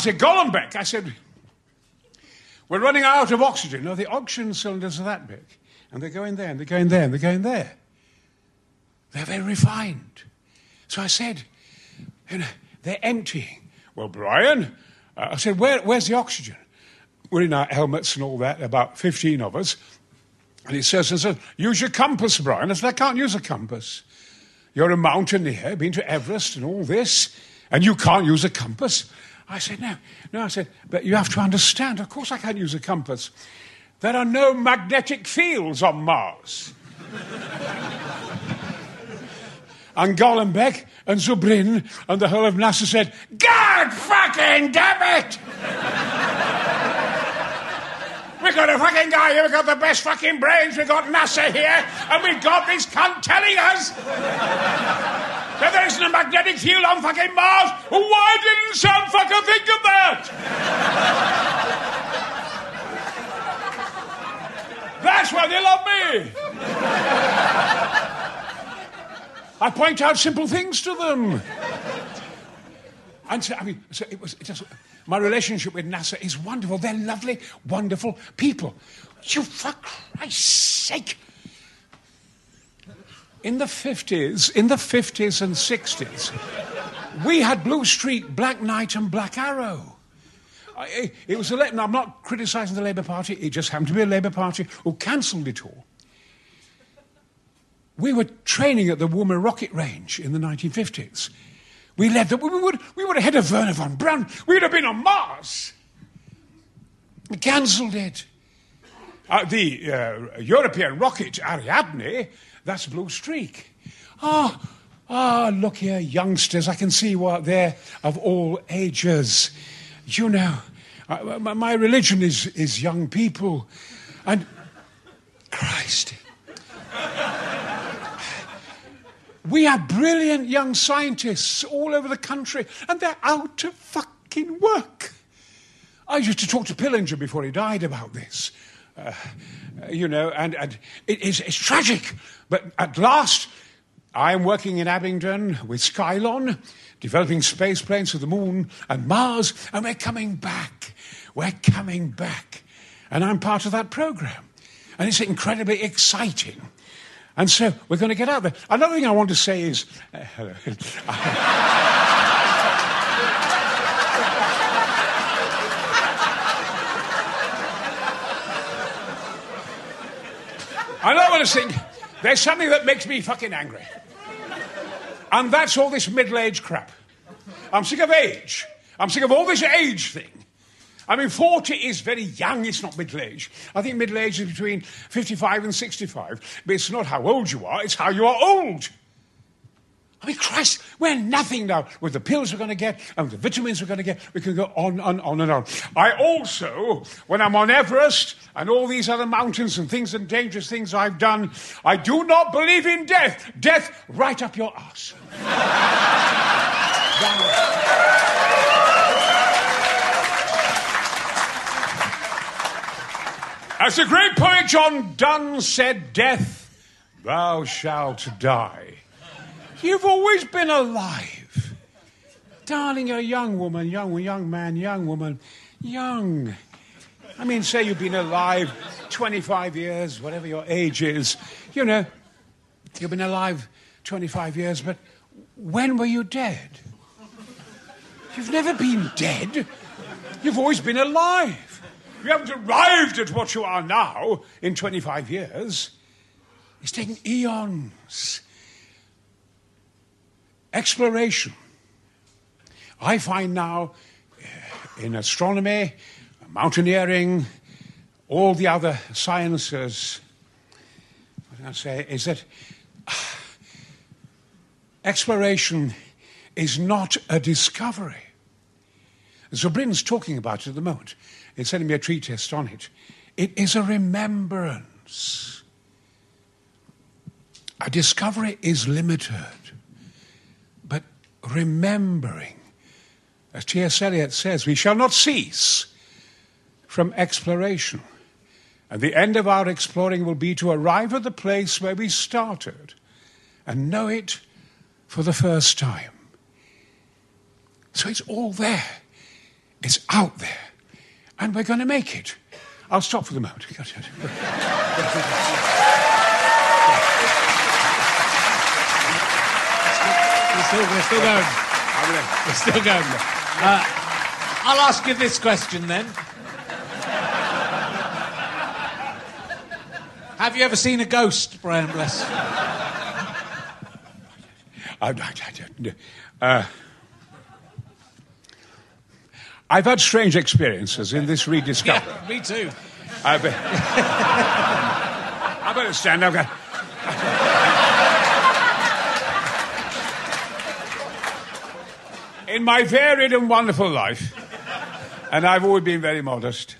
S5: we're running out of oxygen. No, the oxygen cylinders are that big. And they go in there, and they go in there, and they go in there. They're very refined. So I said, they're emptying. Well, Brian, I said, where's the oxygen? We're in our helmets and all that, about 15 of us. And he says, use your compass, Brian. I said, I can't use a compass. You're a mountaineer, been to Everest and all this, and you can't use a compass. I said, no. I said, but you have to understand, of course I can't use a compass. There are no magnetic fields on Mars. And Golombek and Zubrin and the whole of NASA said, God fucking damn it! We've got a fucking guy here, we've got the best fucking brains, we've got NASA here, and we've got this cunt telling us that there isn't a magnetic field on fucking Mars. Why didn't some fucker think of that? That's why they love me. I point out simple things to them. And so, my relationship with NASA is wonderful. They're lovely, wonderful people. You, for Christ's sake. In the 50s and 60s, we had Blue Streak, Black Knight and Black Arrow. It was now, I'm not criticising the Labour Party. It just happened to be a Labour Party who cancelled it all. We were training at the Woomera Rocket Range in the 1950s. We led we would ahead of Wernher von Braun. We'd have been on Mars. We cancelled it. The European rocket Ariadne, that's Blue Streak. Look here, youngsters. I can see what they're of all ages. You know, my religion is young people. And Christ. We have brilliant young scientists all over the country, and they're out of fucking work. I used to talk to Pillinger before he died about this. And it's tragic. But at last, I am working in Abingdon with Skylon, developing space planes for the moon and Mars, and we're coming back. We're coming back. And I'm part of that program. And it's incredibly exciting. And so we're going to get out there. Another thing I want to say is... hello. I don't want to sing. There's something that makes me fucking angry. And that's all this middle-age crap. I'm sick of age. I'm sick of all this age thing. I mean, 40 is very young, it's not middle-age. I think middle-age is between 55 and 65. But it's not how old you are, it's how you are old. I mean, Christ, we're nothing now. With the pills we're going to get and the vitamins we're going to get, we can go on and on and on. I also, when I'm on Everest and all these other mountains and things and dangerous things I've done, I do not believe in death. Death right up your arse. As the great poet John Donne said, death, thou shalt die. You've always been alive. Darling, you're a young woman, young man, young woman, young. I mean, say you've been alive 25 years, whatever your age is. You know, you've been alive 25 years, but when were you dead? You've never been dead. You've always been alive. You haven't arrived at what you are now in 25 years. It's taken eons. Exploration. I find now in astronomy, mountaineering, all the other sciences, what can I say, is that exploration is not a discovery. Zubrin's talking about it at the moment. He's sending me a treatise on it. It is a remembrance. A discovery is limited. But remembering, as T.S. Eliot says, we shall not cease from exploration. And the end of our exploring will be to arrive at the place where we started and know it for the first time. So it's all there. It's out there. And we're going to make it. I'll stop for the moment.
S4: We're still going. We're still going. I'll ask you this question then. Have you ever seen a ghost, Brian Bless?
S5: I've had strange experiences in this rediscovery.
S4: Yeah, me too.
S5: I better stand up. In my varied and wonderful life, and I've always been very modest,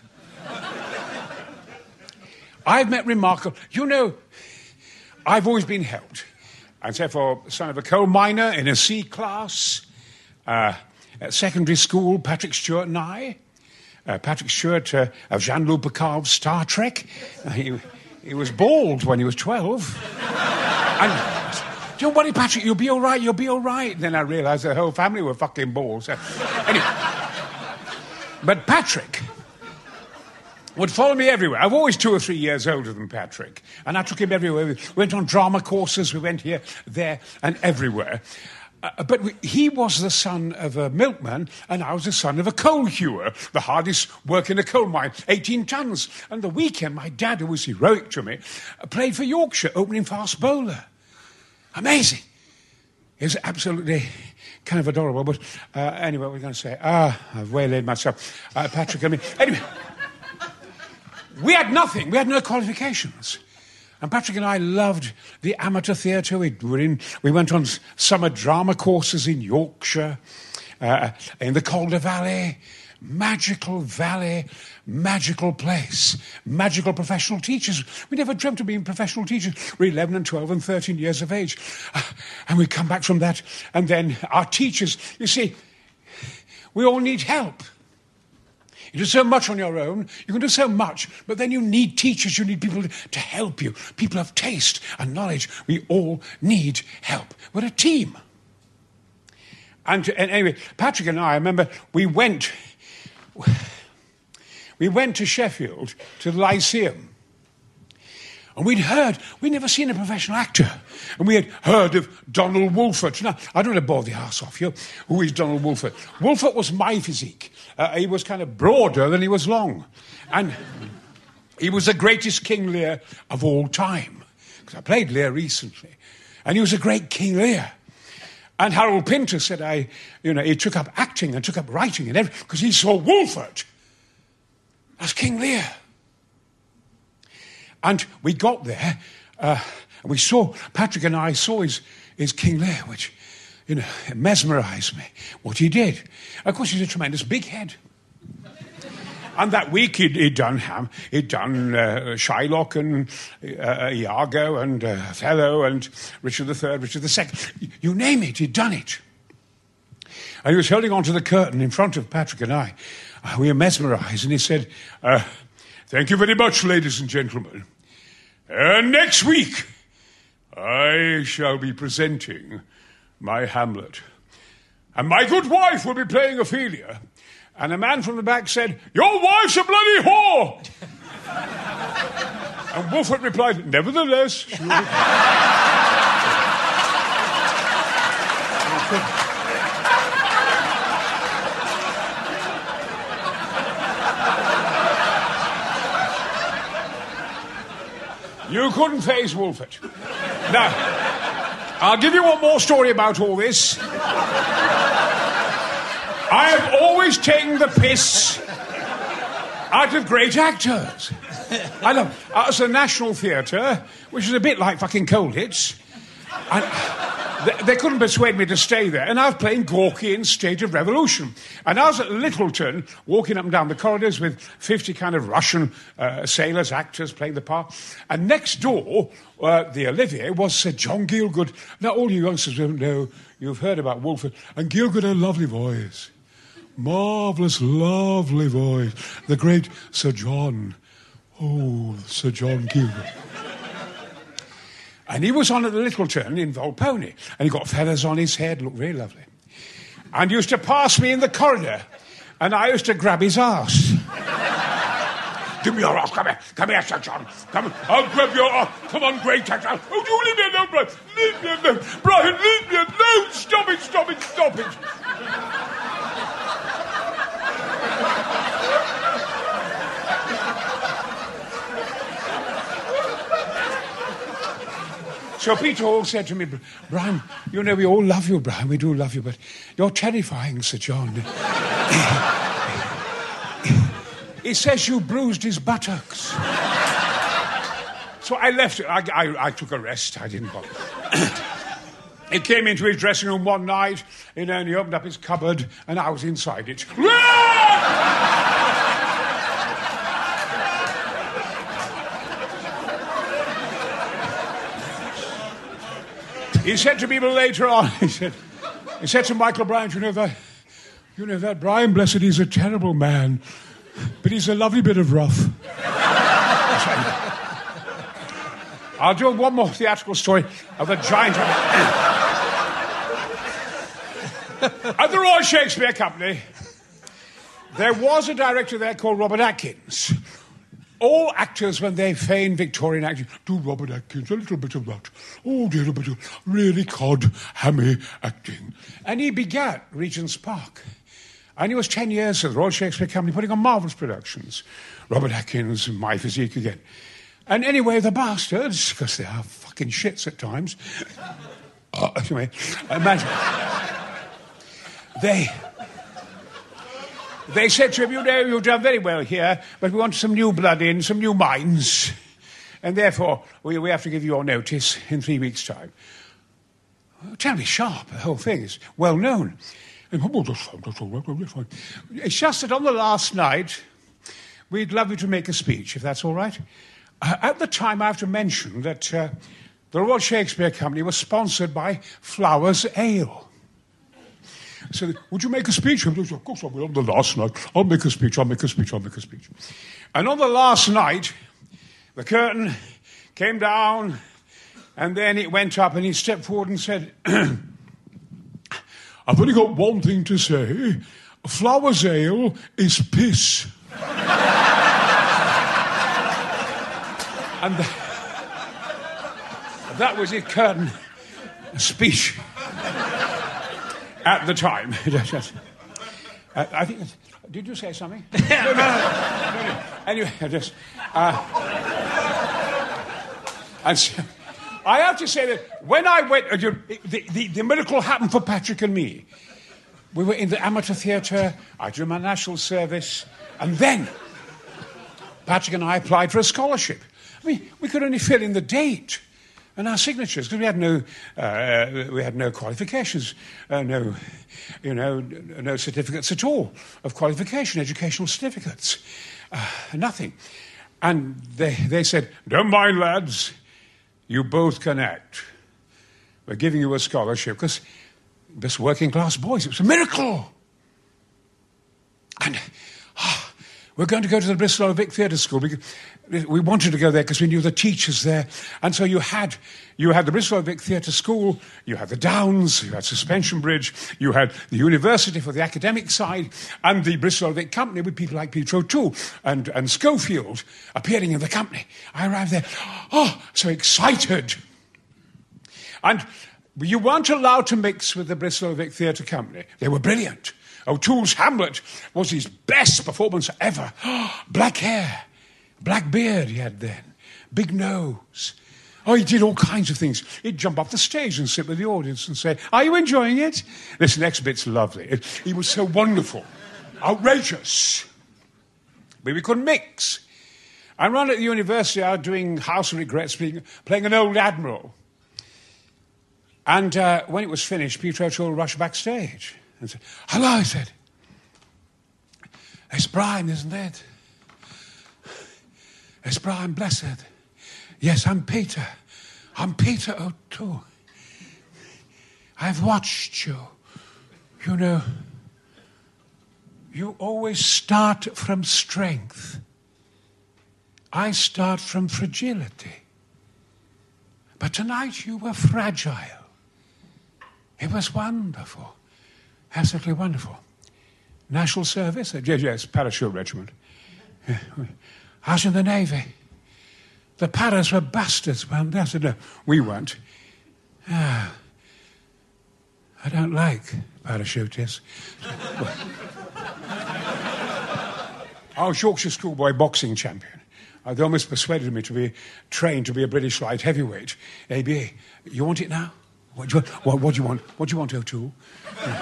S5: I've met remarkable... You know, I've always been helped. And therefore, son of a coal miner in a C class, at secondary school, Patrick Stewart and I. Patrick Stewart of Jean-Luc Picard's Star Trek. He was bald when he was 12. And, don't worry, Patrick, you'll be all right, you'll be all right. Then I realised the whole family were fucking bald. So, anyway. But Patrick would follow me everywhere. I'm always 2 or 3 years older than Patrick. And I took him everywhere. We went on drama courses, we went here, there, and everywhere. But he was the son of a milkman, and I was the son of a coal hewer, the hardest work in a coal mine, 18 tons. And the weekend, my dad, who was heroic to me, played for Yorkshire, opening fast bowler. Amazing. It was absolutely kind of adorable. But anyway, what were we going to say? I've waylaid myself. Patrick and me. Anyway, we had nothing. We had no qualifications. And Patrick and I loved the amateur theatre. We went on summer drama courses in Yorkshire, in the Calder Valley. Magical valley, magical place, magical professional teachers. We never dreamt of being professional teachers. We're 11 and 12 and 13 years of age. And we come back from that, and then our teachers, you see, we all need help. You do so much on your own, you can do so much, but then you need teachers, you need people to help you, people of taste and knowledge. We all need help. We're a team. And anyway, Patrick and I remember we went to Sheffield, to the Lyceum. And we'd never seen a professional actor. And we had heard of Donald Wolfert. Now, I don't want to bore the arse off you. Who is Donald Wolfert? Wolfert was my physique. He was kind of broader than he was long. And he was the greatest King Lear of all time. Because I played Lear recently. And he was a great King Lear. And Harold Pinter said he took up acting and took up writing and everything because he saw Wolfert as King Lear. And we got there, and we saw, Patrick and I saw his King Lear, which, it mesmerised me, what he did. Of course, he's a tremendous big head. And that week he'd done Shylock and Iago and Othello and Richard III, Richard II. You name it, he'd done it. And he was holding onto the curtain in front of Patrick and I. We were mesmerised, and he said, "Thank you very much, ladies and gentlemen. Next week, I shall be presenting my Hamlet. And my good wife will be playing Ophelia." And a man from the back said, "Your wife's a bloody whore!" And Wolfert replied, "Nevertheless, she will be..." You couldn't face Wolfert. Now, I'll give you one more story about all this. I have always taken the piss out of great actors. I know. I was at the National Theatre, which is a bit like fucking Colditz. And they couldn't persuade me to stay there. And I was playing Gorky in State of Revolution. And I was at Littleton, walking up and down the corridors with 50 kind of Russian sailors, actors playing the part. And next door, the Olivier, was Sir John Gielgud. Now, all you youngsters don't know, you've heard about Wolfert. And Gielgud had a lovely voice. Marvellous, lovely voice. The great Sir John. Oh, Sir John Gielgud. And he was on at the Littleton in Volpone. And he got feathers on his head, looked very lovely. And used to pass me in the corridor. And I used to grab his arse. Give me your arse, come here, Sir John. Come on, I'll grab your arse. Come on, great actor. Oh, you leave me alone, Brian. Leave me alone. Brian, leave me alone. Stop it. So Peter Hall said to me, Brian, you know, we all love you, Brian, we do love you, but you're terrifying, Sir John. He says you bruised his buttocks. So I left it. I took a rest. I didn't bother. He came into his dressing room one night, and he opened up his cupboard, and I was inside it. He said to people later on, he said to Michael Bryant, you know that Brian Blessed, he's a terrible man, but he's a lovely bit of rough. I'll do one more theatrical story of the giant. At the Royal Shakespeare Company, there was a director there called Robert Atkins. All actors, when they feign Victorian acting, do Robert Atkins, a little bit of that. Oh, dear, a bit of really cod, hammy acting. And he began Regent's Park. And he was 10 years at the Royal Shakespeare Company putting on marvellous productions. Robert Atkins and My Physique again. And anyway, the bastards, because they are fucking shits at times, anyway, imagine, they said to him, you know, you've done very well here, but we want some new blood in, some new minds, and therefore we have to give you your notice in 3 weeks' time. Terribly sharp, the whole thing is well known. And, it's just that on the last night, we'd love you to make a speech, if that's all right. At the time, I have to mention that the Royal Shakespeare Company was sponsored by Flowers Ale. So, would you make a speech? Of course I will. On the last night, I'll make a speech. And on the last night, the curtain came down, and then it went up, and he stepped forward and said, I've only got one thing to say. Flowers Ale is piss. And that was his curtain speech at the time. I think. Did you say something? No. Anyway, and so, I have to say that when I went, the miracle happened for Patrick and me. We were in the amateur theatre. I did my national service, and then Patrick and I applied for a scholarship. I mean, we could only fill in the date and our signatures because we had no qualifications, no certificates at all of qualification, educational certificates, nothing. And they said, "Don't mind, lads, you both can act. We're giving you a scholarship because best working class boys. It was a miracle." And we're going to go to the Bristol Vic Theatre School. We wanted to go there because we knew the teachers there. And so you had the Bristol Vic Theatre School, you had the Downs, you had Suspension Bridge, you had the university for the academic side, and the Bristol Vic Company with people like Peter O'Toole and Schofield appearing in the company. I arrived there, so excited. And you weren't allowed to mix with the Bristol Vic Theatre Company. They were brilliant. O'Toole's Hamlet was his best performance ever. Black hair, black beard he had then, big nose. He did all kinds of things. He'd jump off the stage and sit with the audience and say, "Are you enjoying it?" This next bit's lovely. He was so wonderful, outrageous. But we couldn't mix. I ran at the university, I was doing House of Regrets, playing an old admiral. And when it was finished, Peter O'Toole rushed backstage and said, "Hello," he said. "It's Brian, isn't it? It's Brian Blessed. Yes, I'm Peter. I'm Peter O'Toole. I've watched you. You know, you always start from strength. I start from fragility. But tonight you were fragile. It was wonderful. Absolutely wonderful. National Service, yes, Parachute Regiment. I was in the Navy. The paras were bastards, weren't they? I said, "No, we weren't." I don't like parachutists. I was Yorkshire schoolboy boxing champion. They almost persuaded me to be trained to be a British light heavyweight, ABA. You want it now? What do you want? What do you want? What do you want, O'Toole? Yeah,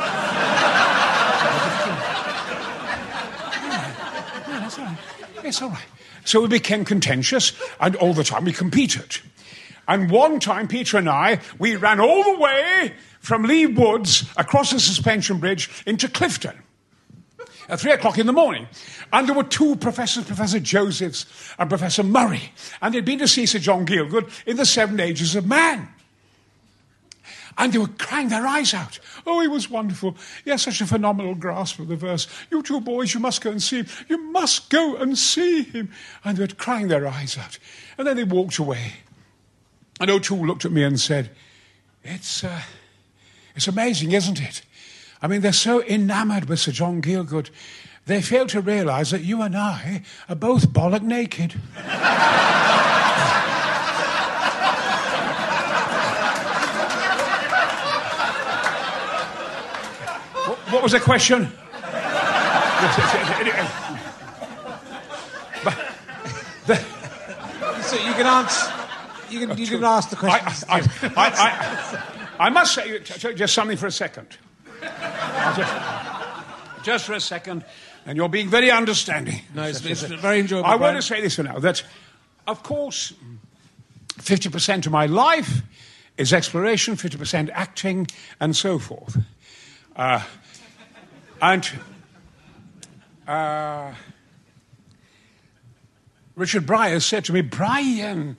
S5: that's all right. It's all right. So we became contentious, and all the time we competed. And one time, Peter and I, we ran all the way from Lee Woods across the suspension bridge into Clifton at 3 o'clock in the morning. And there were two professors, Professor Josephs and Professor Murray. And they'd been to see Sir John Gielgud in the 7 Ages of Man. And they were crying their eyes out. Oh, he was wonderful. He has such a phenomenal grasp of the verse. You two boys, you must go and see him. You must go and see him. And they were crying their eyes out. And then they walked away. And O'Toole looked at me and said, it's amazing, isn't it? I mean, they're so enamoured with Sir John Gielgud, they fail to realise that you and I are both bollock naked. What was the question?
S4: So you can answer. You can ask the question.
S5: I must say just something for a second. Just for a second, and you're being very understanding.
S4: No, it's very enjoyable.
S5: I want to say this for now, that, of course, 50% of my life is exploration, 50% acting, and so forth. Richard Bryer said to me, Brian,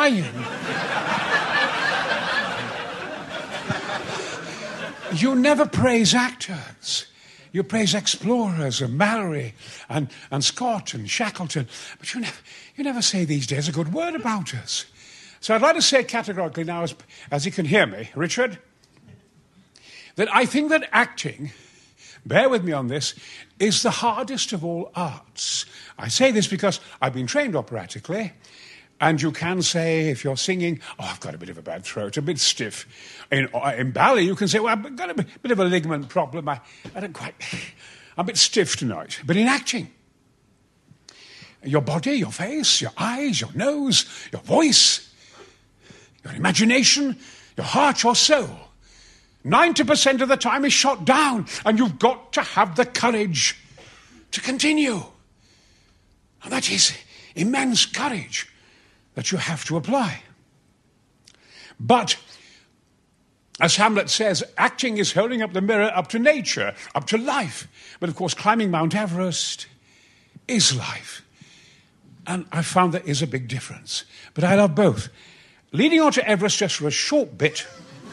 S5: you never praise actors. You praise explorers and Mallory and Scott and Shackleton, but you never say these days a good word about us. So I'd like to say categorically now, as you can hear me, Richard, that I think that acting, bear with me on this, is the hardest of all arts. I say this because I've been trained operatically, and you can say, if you're singing, oh, I've got a bit of a bad throat, a bit stiff. In ballet, you can say, well, I've got a bit of a ligament problem. I don't quite... I'm a bit stiff tonight. But in acting, your body, your face, your eyes, your nose, your voice, your imagination, your heart, your soul, 90% of the time is shot down, and you've got to have the courage to continue. And that is immense courage that you have to apply. But, as Hamlet says, acting is holding up the mirror up to nature, up to life. But of course, climbing Mount Everest is life. And I found there is a big difference. But I love both. Leading on to Everest just for a short bit,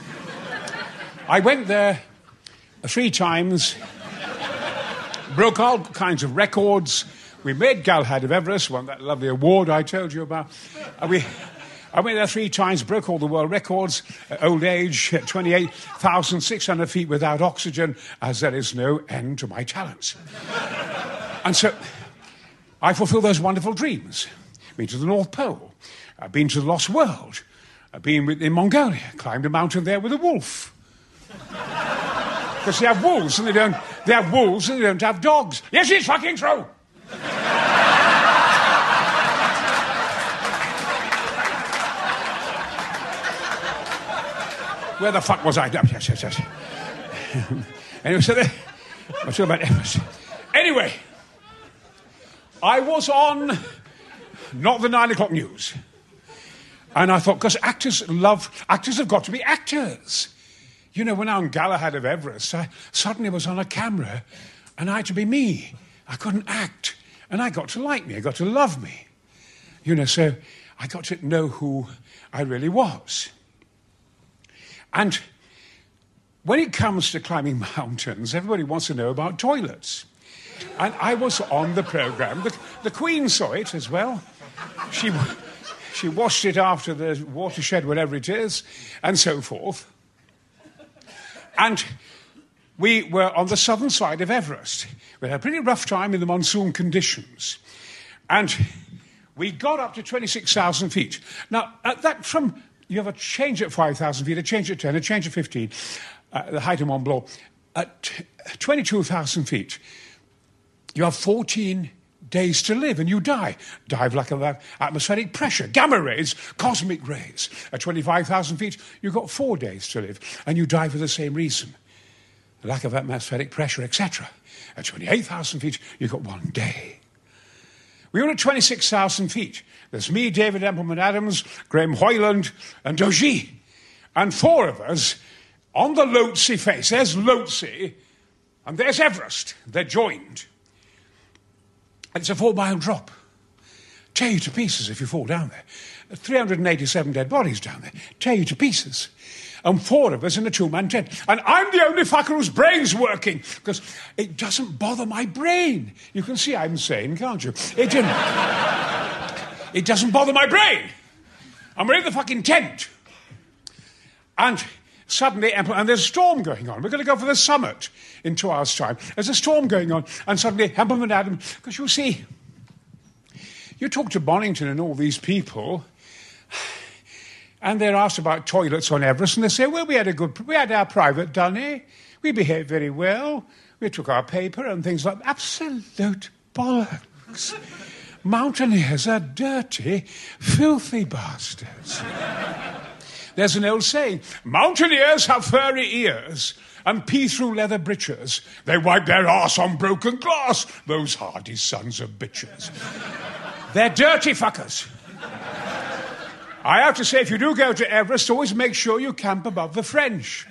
S5: I went there 3 times, broke all kinds of records. We made Galahad of Everest, won that lovely award I told you about. I went there 3 times, broke all the world records, old age, 28,600 feet without oxygen, as there is no end to my talents. And so I fulfill those wonderful dreams. Been to the North Pole. I've been to the Lost World. I've been in Mongolia, climbed a mountain there with a wolf. Because they have wolves and they don't have dogs. Yes, it's fucking true. Where the fuck was I? Yes. Anyway, so there. I'm sure about Everest. Anyway, I was on not the 9 o'clock news. And I thought, because actors have got to be actors. You know, when I was on Galahad of Everest, I suddenly was on a camera and I had to be me. I couldn't act. And I got to like me. I got to love me. You know, so I got to know who I really was. And when it comes to climbing mountains, everybody wants to know about toilets. And I was on the programme. The Queen saw it as well. She washed it after the watershed, whatever it is, and so forth. And we were on the southern side of Everest. We had a pretty rough time in the monsoon conditions. And we got up to 26,000 feet. Now, at that you have a change at 5,000 feet, a change at 10, a change at 15, the height of Mont Blanc. At 22,000 feet, you have 14 days to live and you die. Die of lack of atmospheric pressure. Gamma rays, cosmic rays. At 25,000 feet, you've got 4 days to live and you die for the same reason. Lack of atmospheric pressure, etc. At 28,000 feet, you've got 1 day. We were at 26,000 feet. There's me, David Empleman-Adams, Graham Hoyland, and Doji. And 4 of us on the Lhotse face. There's Lhotse, and there's Everest. They're joined. It's a 4-mile drop. Tear you to pieces if you fall down there. 387 dead bodies down there. Tear you to pieces. And 4 of us in a 2-man tent. And I'm the only fucker whose brain's working, because it doesn't bother my brain. You can see I'm sane, can't you? It doesn't bother my brain. And we're in the fucking tent. And suddenly, and there's a storm going on. We're going to go for the summit in 2 hours' time. There's a storm going on. And suddenly, Empleman-Adams, because you see, you talk to Bonington and all these people, and they're asked about toilets on Everest, and they say, well, we had our private dunny. We behaved very well. We took our paper and things like that. Absolute bollocks. Mountaineers are dirty, filthy bastards. There's an old saying, mountaineers have furry ears and pee through leather breeches. They wipe their arse on broken glass, those hardy sons of bitches. They're dirty fuckers. I have to say, if you do go to Everest, always make sure you camp above the French.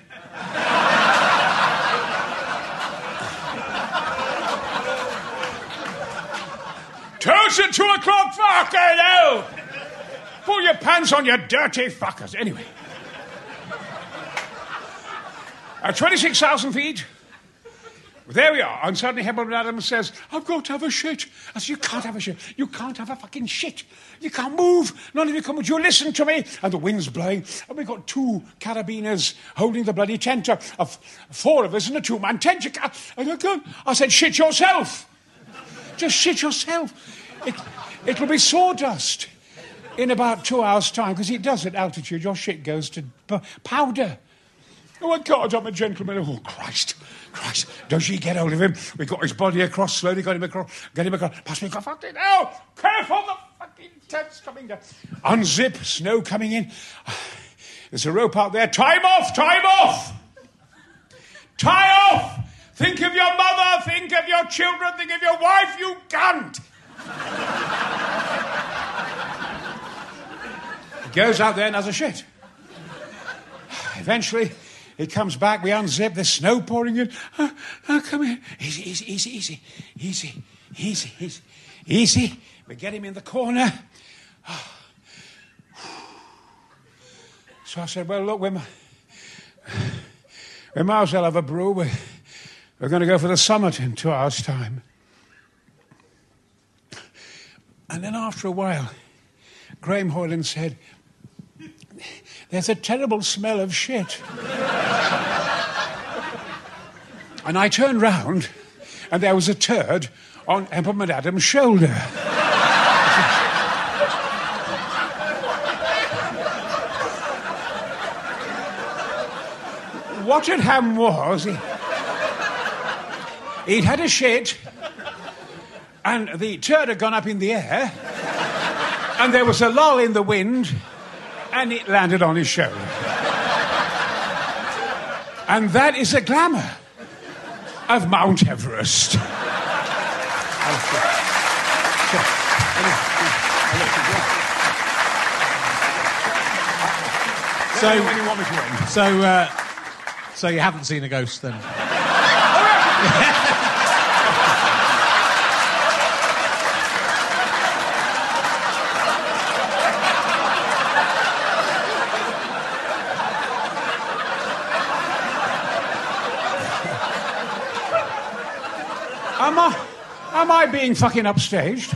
S5: Toast at 2 o'clock, fucking hell! Pull your pants on, you dirty fuckers. Anyway. At 26,000 feet, there we are. And suddenly Empleman-Adams says, I've got to have a shit. I said, you can't have a shit. You can't have a fucking shit. You can't move. None of you can move. You listen to me. And the wind's blowing. And we've got 2 carabiners holding the bloody tent up. 4 of us in a 2-man tent. You can't. I said, shit yourself. Just shit yourself. It'll be sawdust in about 2 hours' time, because it does at altitude. Your shit goes to powder. Oh, my God, I'm a gentleman. Oh, Christ. Does she get hold of him? We got his body across, slowly got him across. Pass me, fucking hell! Careful, the fucking tent's coming down. Unzip, snow coming in. There's a rope out there. Time off! Tie off! Think of your mother, think of your children, think of your wife, you cunt! He goes out there and has a shit. Eventually, he comes back, we unzip, there's snow pouring in. Come here. Easy. We get him in the corner. So I said, well, look, we might as well have a brew. We're going to go for the summit in 2 hours' time. And then after a while, Graham Hoyland said, there's a terrible smell of shit. And I turned round, and there was a turd on Empleman-Adams' shoulder. What had happened was, he'd had a shit, and the turd had gone up in the air, and there was a lull in the wind, and it landed on his shoulder. And that is the glamour of Mount Everest.
S4: So you haven't seen a ghost then?
S5: Am I being fucking upstaged?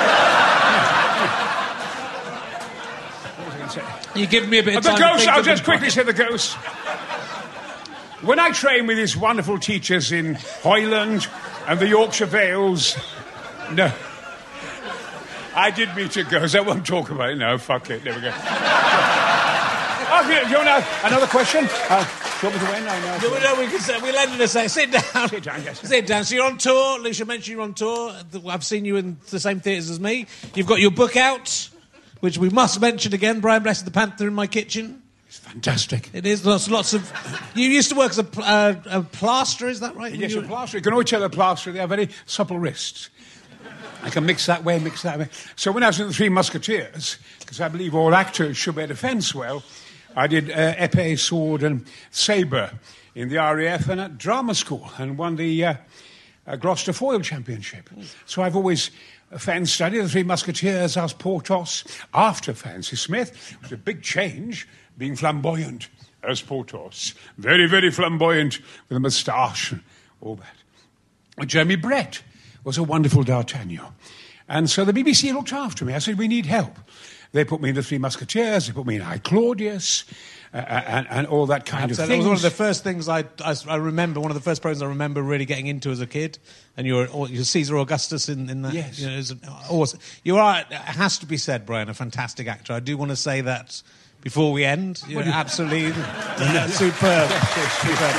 S4: You give me a bit of time.
S5: The ghost, I'll just quickly say the ghost. When I train with these wonderful teachers in Hoyland and the Yorkshire Vales, no. I did meet a ghost. I won't talk about it. No, fuck it. There we go. Do you want another question? Do you want me to win?
S4: No, we'll end in a second. Sit down.
S5: Sit down, yes.
S4: Sit down. So you're on tour. Lucia mentioned you're on tour. I've seen you in the same theatres as me. You've got your book out, which we must mention again, Brian Blessed the Panther in My Kitchen.
S5: It's fantastic.
S4: It is. Lots of... You used to work as a plasterer, is that right?
S5: Yes, a plasterer. You can always tell a plasterer they have very supple wrists. I can mix that way, mix that way. So when I was in the Three Musketeers, because I believe all actors should wear defence well, I did épée, sword and sabre in the RAF and at drama school and won the Gloucester Foil Championship. So I've always studied the Three Musketeers as Porthos after Francis Smith. It was a big change being flamboyant as Porthos. Very, very flamboyant with a moustache and all that. Jeremy Brett was a wonderful D'Artagnan. And so the BBC looked after me. I said, we need help. They put me in the Three Musketeers, they put me in I, Claudius, and all that kind of thing.
S4: It was one of the first things I remember, one of the first programs I remember really getting into as a kid. And you're Caesar Augustus in that.
S5: Yes.
S4: You know, it was awesome. You are, it has to be said, Brian, a fantastic actor. I do want to say that before we end. You're absolutely superb. Superb.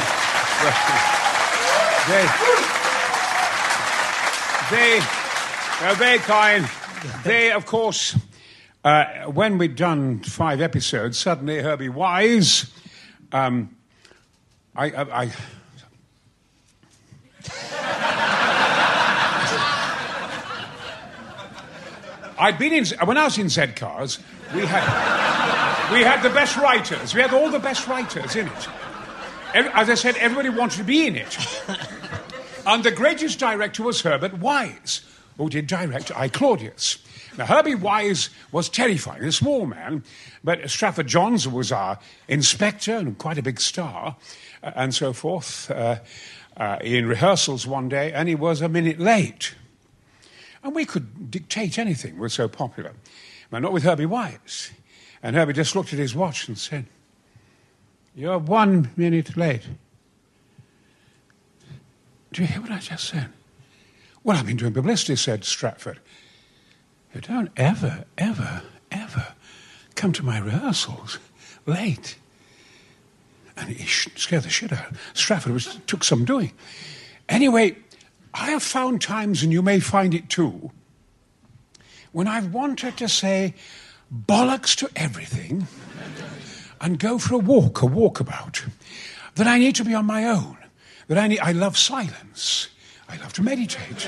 S5: They're very kind. They, of course, when we'd done 5 episodes, suddenly Herbie Wise, I'd been in, when I was in Z-Cars, we had the best writers. We had all the best writers in it. As I said, everybody wanted to be in it. And the greatest director was Herbert Wise, who did direct I, Claudius. Now, Herbie Wise was terrifying, a small man, but Strafford Johns was our inspector and quite a big star, and so forth, in rehearsals one day, and he was a minute late. And we could dictate anything, we're so popular. But not with Herbie Wise. And Herbie just looked at his watch and said, "You're 1 minute late." Do you hear what I just said? Well, I've been doing publicity, said Stratford. You don't ever, ever, ever come to my rehearsals late. And he scared the shit out. Stratford took some doing. Anyway, I have found times, and you may find it too, when I've wanted to say bollocks to everything and go for a walkabout, that I need to be on my own. I love silence. I love to meditate.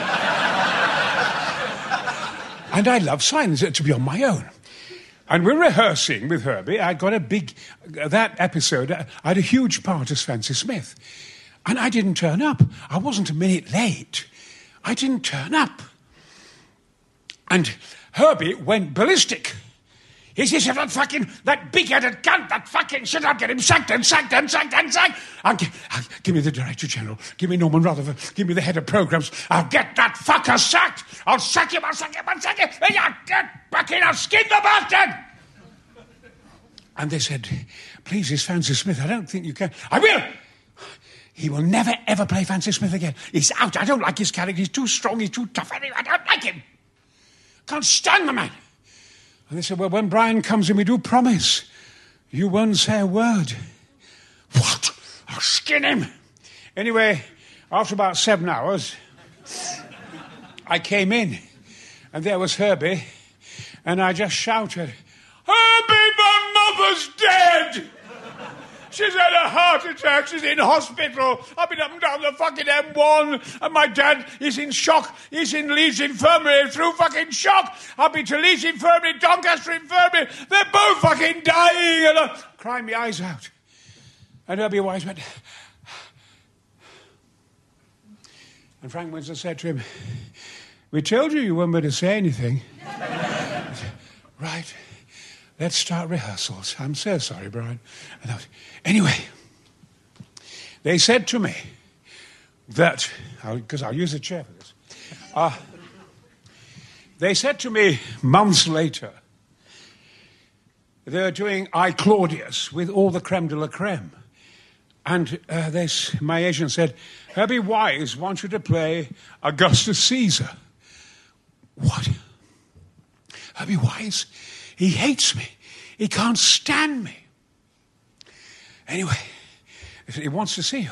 S5: And I love silence, to be on my own. And we're rehearsing with Herbie. I got that episode, I had a huge part as Francis Smith. And I didn't turn up. I wasn't a minute late. I didn't turn up. And Herbie went ballistic. He says, that big-headed cunt, that fucking shit, I'll get him sacked and sacked and sacked and sacked. Give me the Director General. Give me Norman Rutherford. Give me the head of programmes. I'll get that fucker sacked. I'll sack him, I'll sack him, I'll sack him. And I'll get back in, I'll skin the bastard. And they said, please, it's Francis Smith. I don't think you can. I will. He will never, ever play Francis Smith again. He's out. I don't like his character. He's too strong. He's too tough. I don't like him. Can't stand the man. And they said, well, when Brian comes in, we do promise. You won't say a word. What? I'll skin him. Anyway, after about 7 hours, I came in, and there was Herbie, and I just shouted, Herbie, my mother's dead! She's had a heart attack. She's in hospital. I've been up and down the fucking M1. And my dad is in shock. He's in Leeds Infirmary through fucking shock. I've been to Leeds Infirmary, Doncaster Infirmary. They're both fucking dying. And I'm crying my eyes out. And Herbie Wise went... And Frank Winston said to him, we told you weren't going to say anything. Right. Let's start rehearsals. I'm so sorry, Brian. Anyway, they said to me that, because I'll use a chair for this, they said to me months later, they were doing I, Claudius with all the creme de la creme. And my agent said, Herbie Wise wants you to play Augustus Caesar. What? Herbie Wise? He hates me. He can't stand me. Anyway, he wants to see you.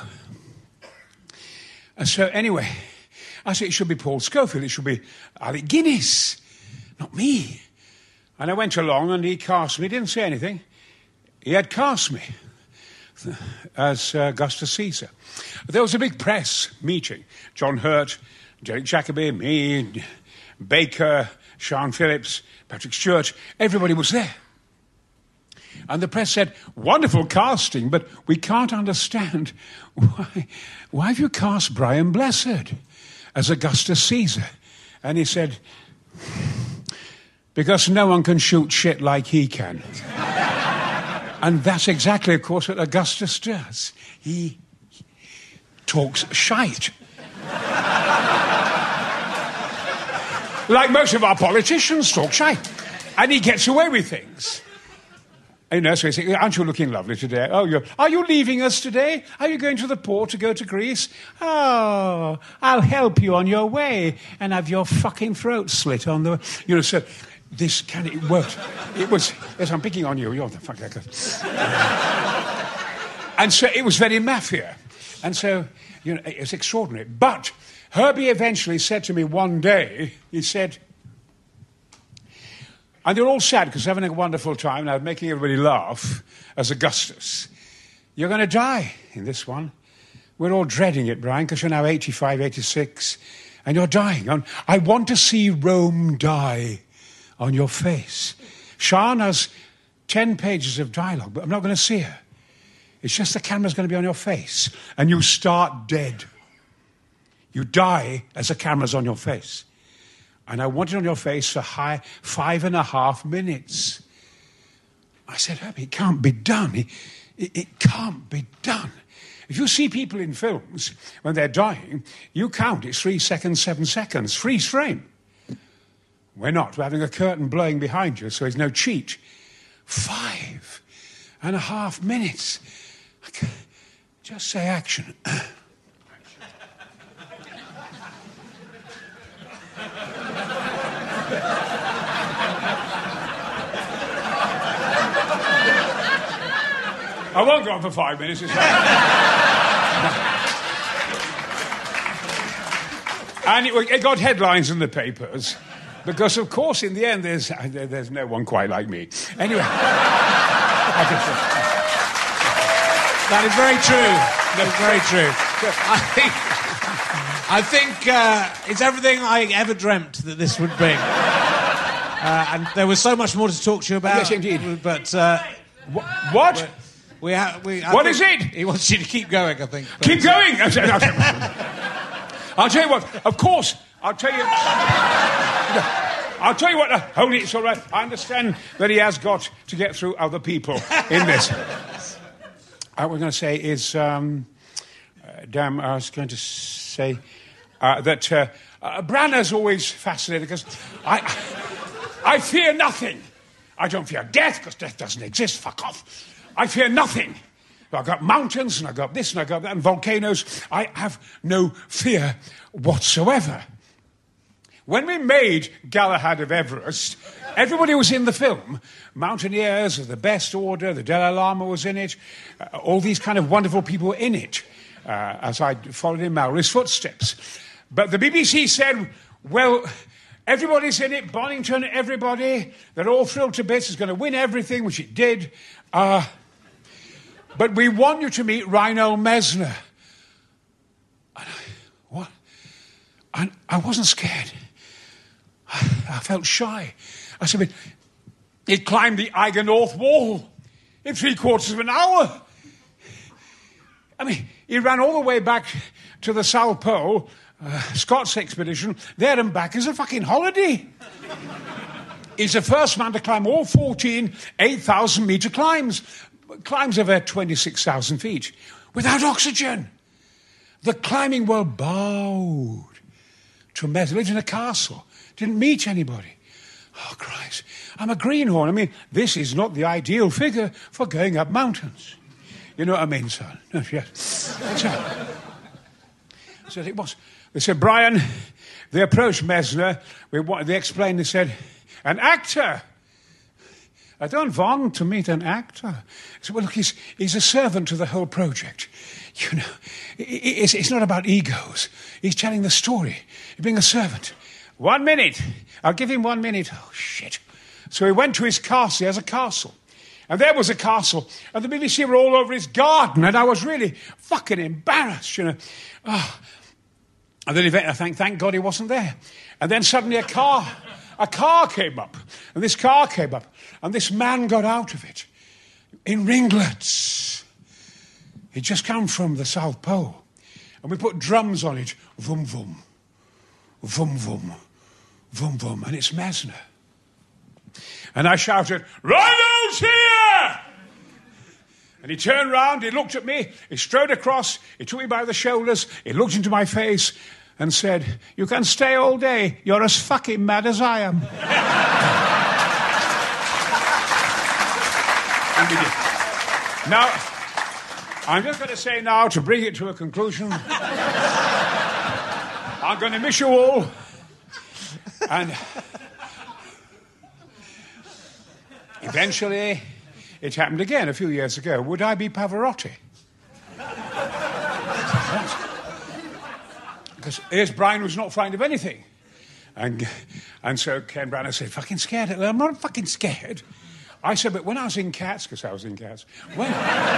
S5: And so anyway, I said, it should be Paul Scofield. It should be Alec Guinness, not me. And I went along and he cast me. He didn't say anything. He had cast me as Augustus Caesar. There was a big press meeting. John Hurt, Derek Jacobi, me, Baker, Sean Phillips, Patrick Stewart, everybody was there. And the press said, wonderful casting, but we can't understand why have you cast Brian Blessed as Augustus Caesar? And he said, because no one can shoot shit like he can. And that's exactly, of course, what Augustus does. He talks shite. Like most of our politicians talk shite. And he gets away with things. You know, so he said, aren't you looking lovely today? Oh, are you leaving us today? Are you going to the port to go to Greece? Oh, I'll help you on your way and have your fucking throat slit on the... You know, so this kind of... It worked. It was... Yes, I'm picking on you. You're the fuck... And so it was very mafia. And so, you know, it was extraordinary. But Herbie eventually said to me one day, he said... And they're all sad because they're having a wonderful time now, making everybody laugh as Augustus. You're going to die in this one. We're all dreading it, Brian, because you're now 85, 86, and you're dying. And I want to see Rome die on your face. Sian has 10 pages of dialogue, but I'm not going to see her. It's just the camera's going to be on your face, and you start dead. You die as the camera's on your face. And I want it on your face for 5.5 minutes. I said, Herbie, it can't be done. It can't be done. If you see people in films, when they're dying, you count. It's 3 seconds, 7 seconds. Freeze frame. We're not. We're having a curtain blowing behind you, so there's no cheat. 5.5 minutes. Just say action. I won't go on for 5 minutes. It's and it got headlines in the papers because, of course, in the end, there's no one quite like me. Anyway,
S4: that is very true. That's very true. I think it's everything I ever dreamt that this would be. And there was so much more to talk to you about.
S5: Yes, indeed.
S4: But
S5: what?
S4: What
S5: is it?
S4: He wants you to keep going, I think.
S5: Keep going! I'll tell you what, of course, I'll tell you what, Holy, it's all right. I understand that he has got to get through other people in this. What we're going to say is, I was going to say that Branner's always fascinating because I fear nothing. I don't fear death because death doesn't exist. Fuck off. I fear nothing. I've got mountains and I've got this and I've got that and volcanoes. I have no fear whatsoever. When we made Galahad of Everest, everybody was in the film. Mountaineers of the best order, the Dalai Lama was in it. All these kind of wonderful people were in it, as I followed in Mallory's footsteps. But the BBC said, well, everybody's in it, Bonington, everybody. They're all thrilled to bits. It's going to win everything, which it did. But we want you to meet Reinhold Messner. What? And I wasn't scared. I felt shy. I said, he climbed the Eiger North Wall in 3/4 of an hour. I mean, he ran all the way back to the South Pole, Scott's expedition, there and back as a fucking holiday. He's the first man to climb all 14 8,000-metre climbs over 26,000 feet, without oxygen. The climbing world bowed to Messner. Lived in a castle, didn't meet anybody. Oh, Christ, I'm a greenhorn. I mean, this is not the ideal figure for going up mountains. You know what I mean, son? Yes. So it was. They said, Brian, they approached Messner. They explained, they said, an actor. I don't want to meet an actor. I said, well, look, he's a servant to the whole project. You know, it's not about egos. He's telling the story. He's being a servant. 1 minute. I'll give him 1 minute. Oh, shit. So he went to his castle. He has a castle. And there was a castle. And the BBC were all over his garden. And I was really fucking embarrassed, you know. Oh. And then thank God he wasn't there. And then suddenly a car came up. And this car came up. And this man got out of it in ringlets. He'd just come from the South Pole. And we put drums on it. Vum, vum. Vum, vum. Vum, vum. And it's Mesner. And I shouted, "Rhino's here!" And he turned round, he looked at me, he strode across, he took me by the shoulders, he looked into my face and said, "You can stay all day, you're as fucking mad as I am." And we did. Now, I'm just going to say now, to bring it to a conclusion, I'm going to miss you all. And eventually, it happened again a few years ago. Would I be Pavarotti? Because here's Brian, who's not frightened of anything. And so Ken Branagh said, "Fucking scared." I'm not fucking scared. I said, but when I was in Cats, because I was in Cats, when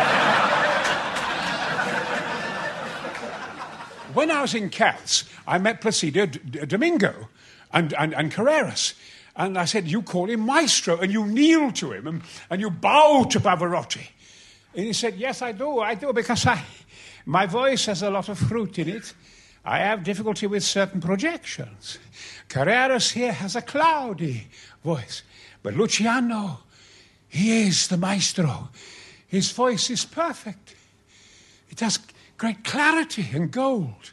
S5: I was in Cats, I met Placido Domingo and Carreras. And I said, "You call him Maestro, and you kneel to him, and you bow to Pavarotti." And he said, "Yes, I do, because my voice has a lot of fruit in it. I have difficulty with certain projections. Carreras here has a cloudy voice. But Luciano, he is the Maestro. His voice is perfect. It has great clarity and gold."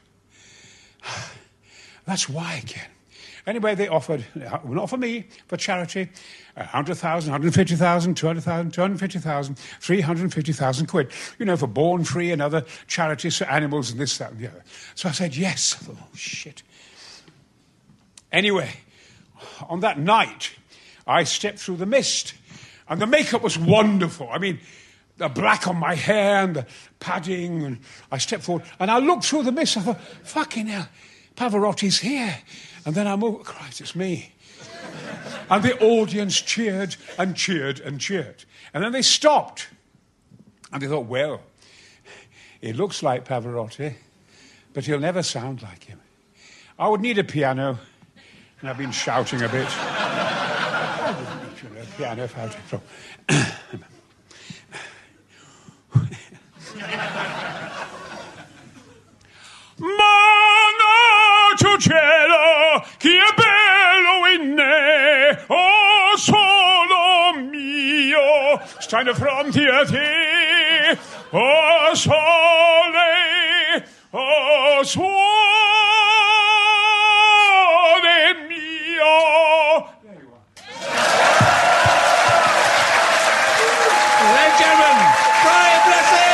S5: That's why, Ken. Anyway, they offered, not for me, for charity, 100,000, 150,000, 200,000, 250,000, 350,000 quid, you know, for Born Free and other charities for animals and this, that, and the other. So I said, yes. I thought, oh, shit. Anyway, on that night, I stepped through the mist, and the makeup was wonderful. I mean, the black on my hair and the padding, and I stepped forward, and I looked through the mist, I thought, fucking hell, Pavarotti's here. And then I moved, Christ, it's me. And the audience cheered and cheered and cheered. And then they stopped. And they thought, well, it looks like Pavarotti, but he'll never sound like him. I would need a piano. And I've been shouting a bit. I wouldn't need a piano if I had from. Mano cielo, chi è bello in me, oh solo mio, stand fronte a te, oh sole, oh suore mio. There you are. Ladies and gentlemen, Brian Blessing!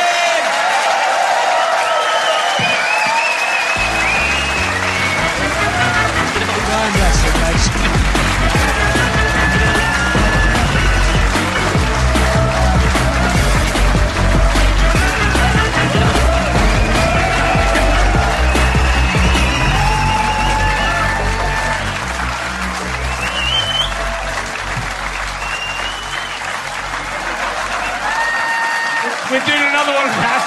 S5: We're doing another one of that.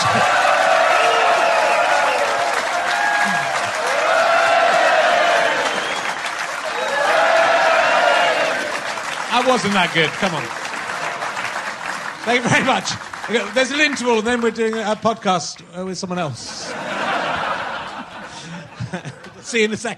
S4: I wasn't that good. Come on. Thank you very much. There's an interval, and then we're doing a podcast with someone else. See you in a sec.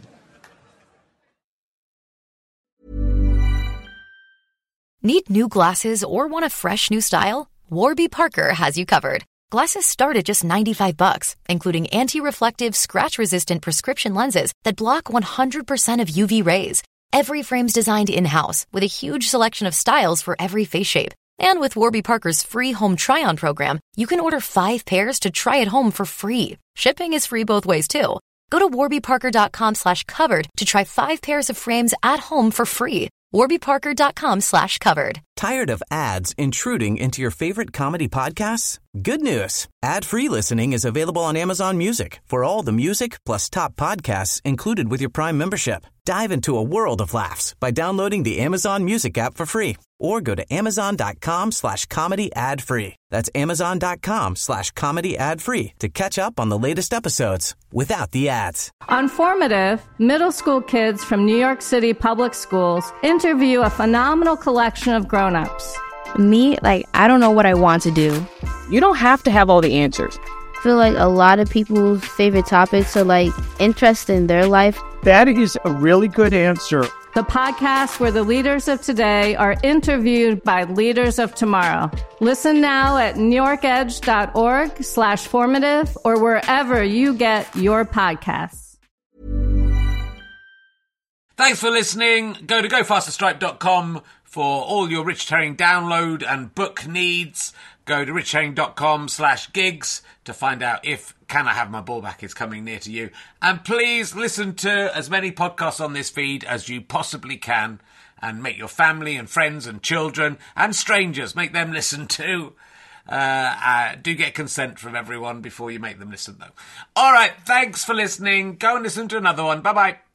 S10: Need new glasses or want a fresh new style? Warby Parker has you covered. Glasses start at just $95, including anti-reflective, scratch-resistant prescription lenses that block 100% of UV rays. Every frame's designed in-house with a huge selection of styles for every face shape. And with Warby Parker's free home try-on program, you can order 5 pairs to try at home for free. Shipping is free both ways, too. Go to warbyparker.com/covered to try 5 pairs of frames at home for free. warbyparker.com/covered.
S9: Tired of ads intruding into your favorite comedy podcasts? Good news. Ad-free listening is available on Amazon Music for all the music plus top podcasts included with your Prime membership. Dive into a world of laughs by downloading the Amazon Music app for free or go to amazon.com/comedy ad-free. That's amazon.com/comedy ad-free to catch up on the latest episodes without the ads.
S11: On Formative, middle school kids from New York City public schools interview a phenomenal collection of grown-ups.
S12: Me, I don't know what I want to do.
S13: You don't have to have all the answers.
S12: I feel like a lot of people's favorite topics are interest in their life.
S14: That is a really good answer.
S11: The podcast where the leaders of today are interviewed by leaders of tomorrow. Listen now at newyorkedge.org/formative or wherever you get your podcasts.
S1: Thanks for listening. Go to gofasterstripe.com for all your Rich Herring download and book needs. Go to richherring.com/gigs to find out if Can I Have My Ball Back is coming near to you. And please listen to as many podcasts on this feed as you possibly can and make your family and friends and children and strangers, make them listen too. Do get consent from everyone before you make them listen, though. All right, thanks for listening. Go and listen to another one. Bye-bye.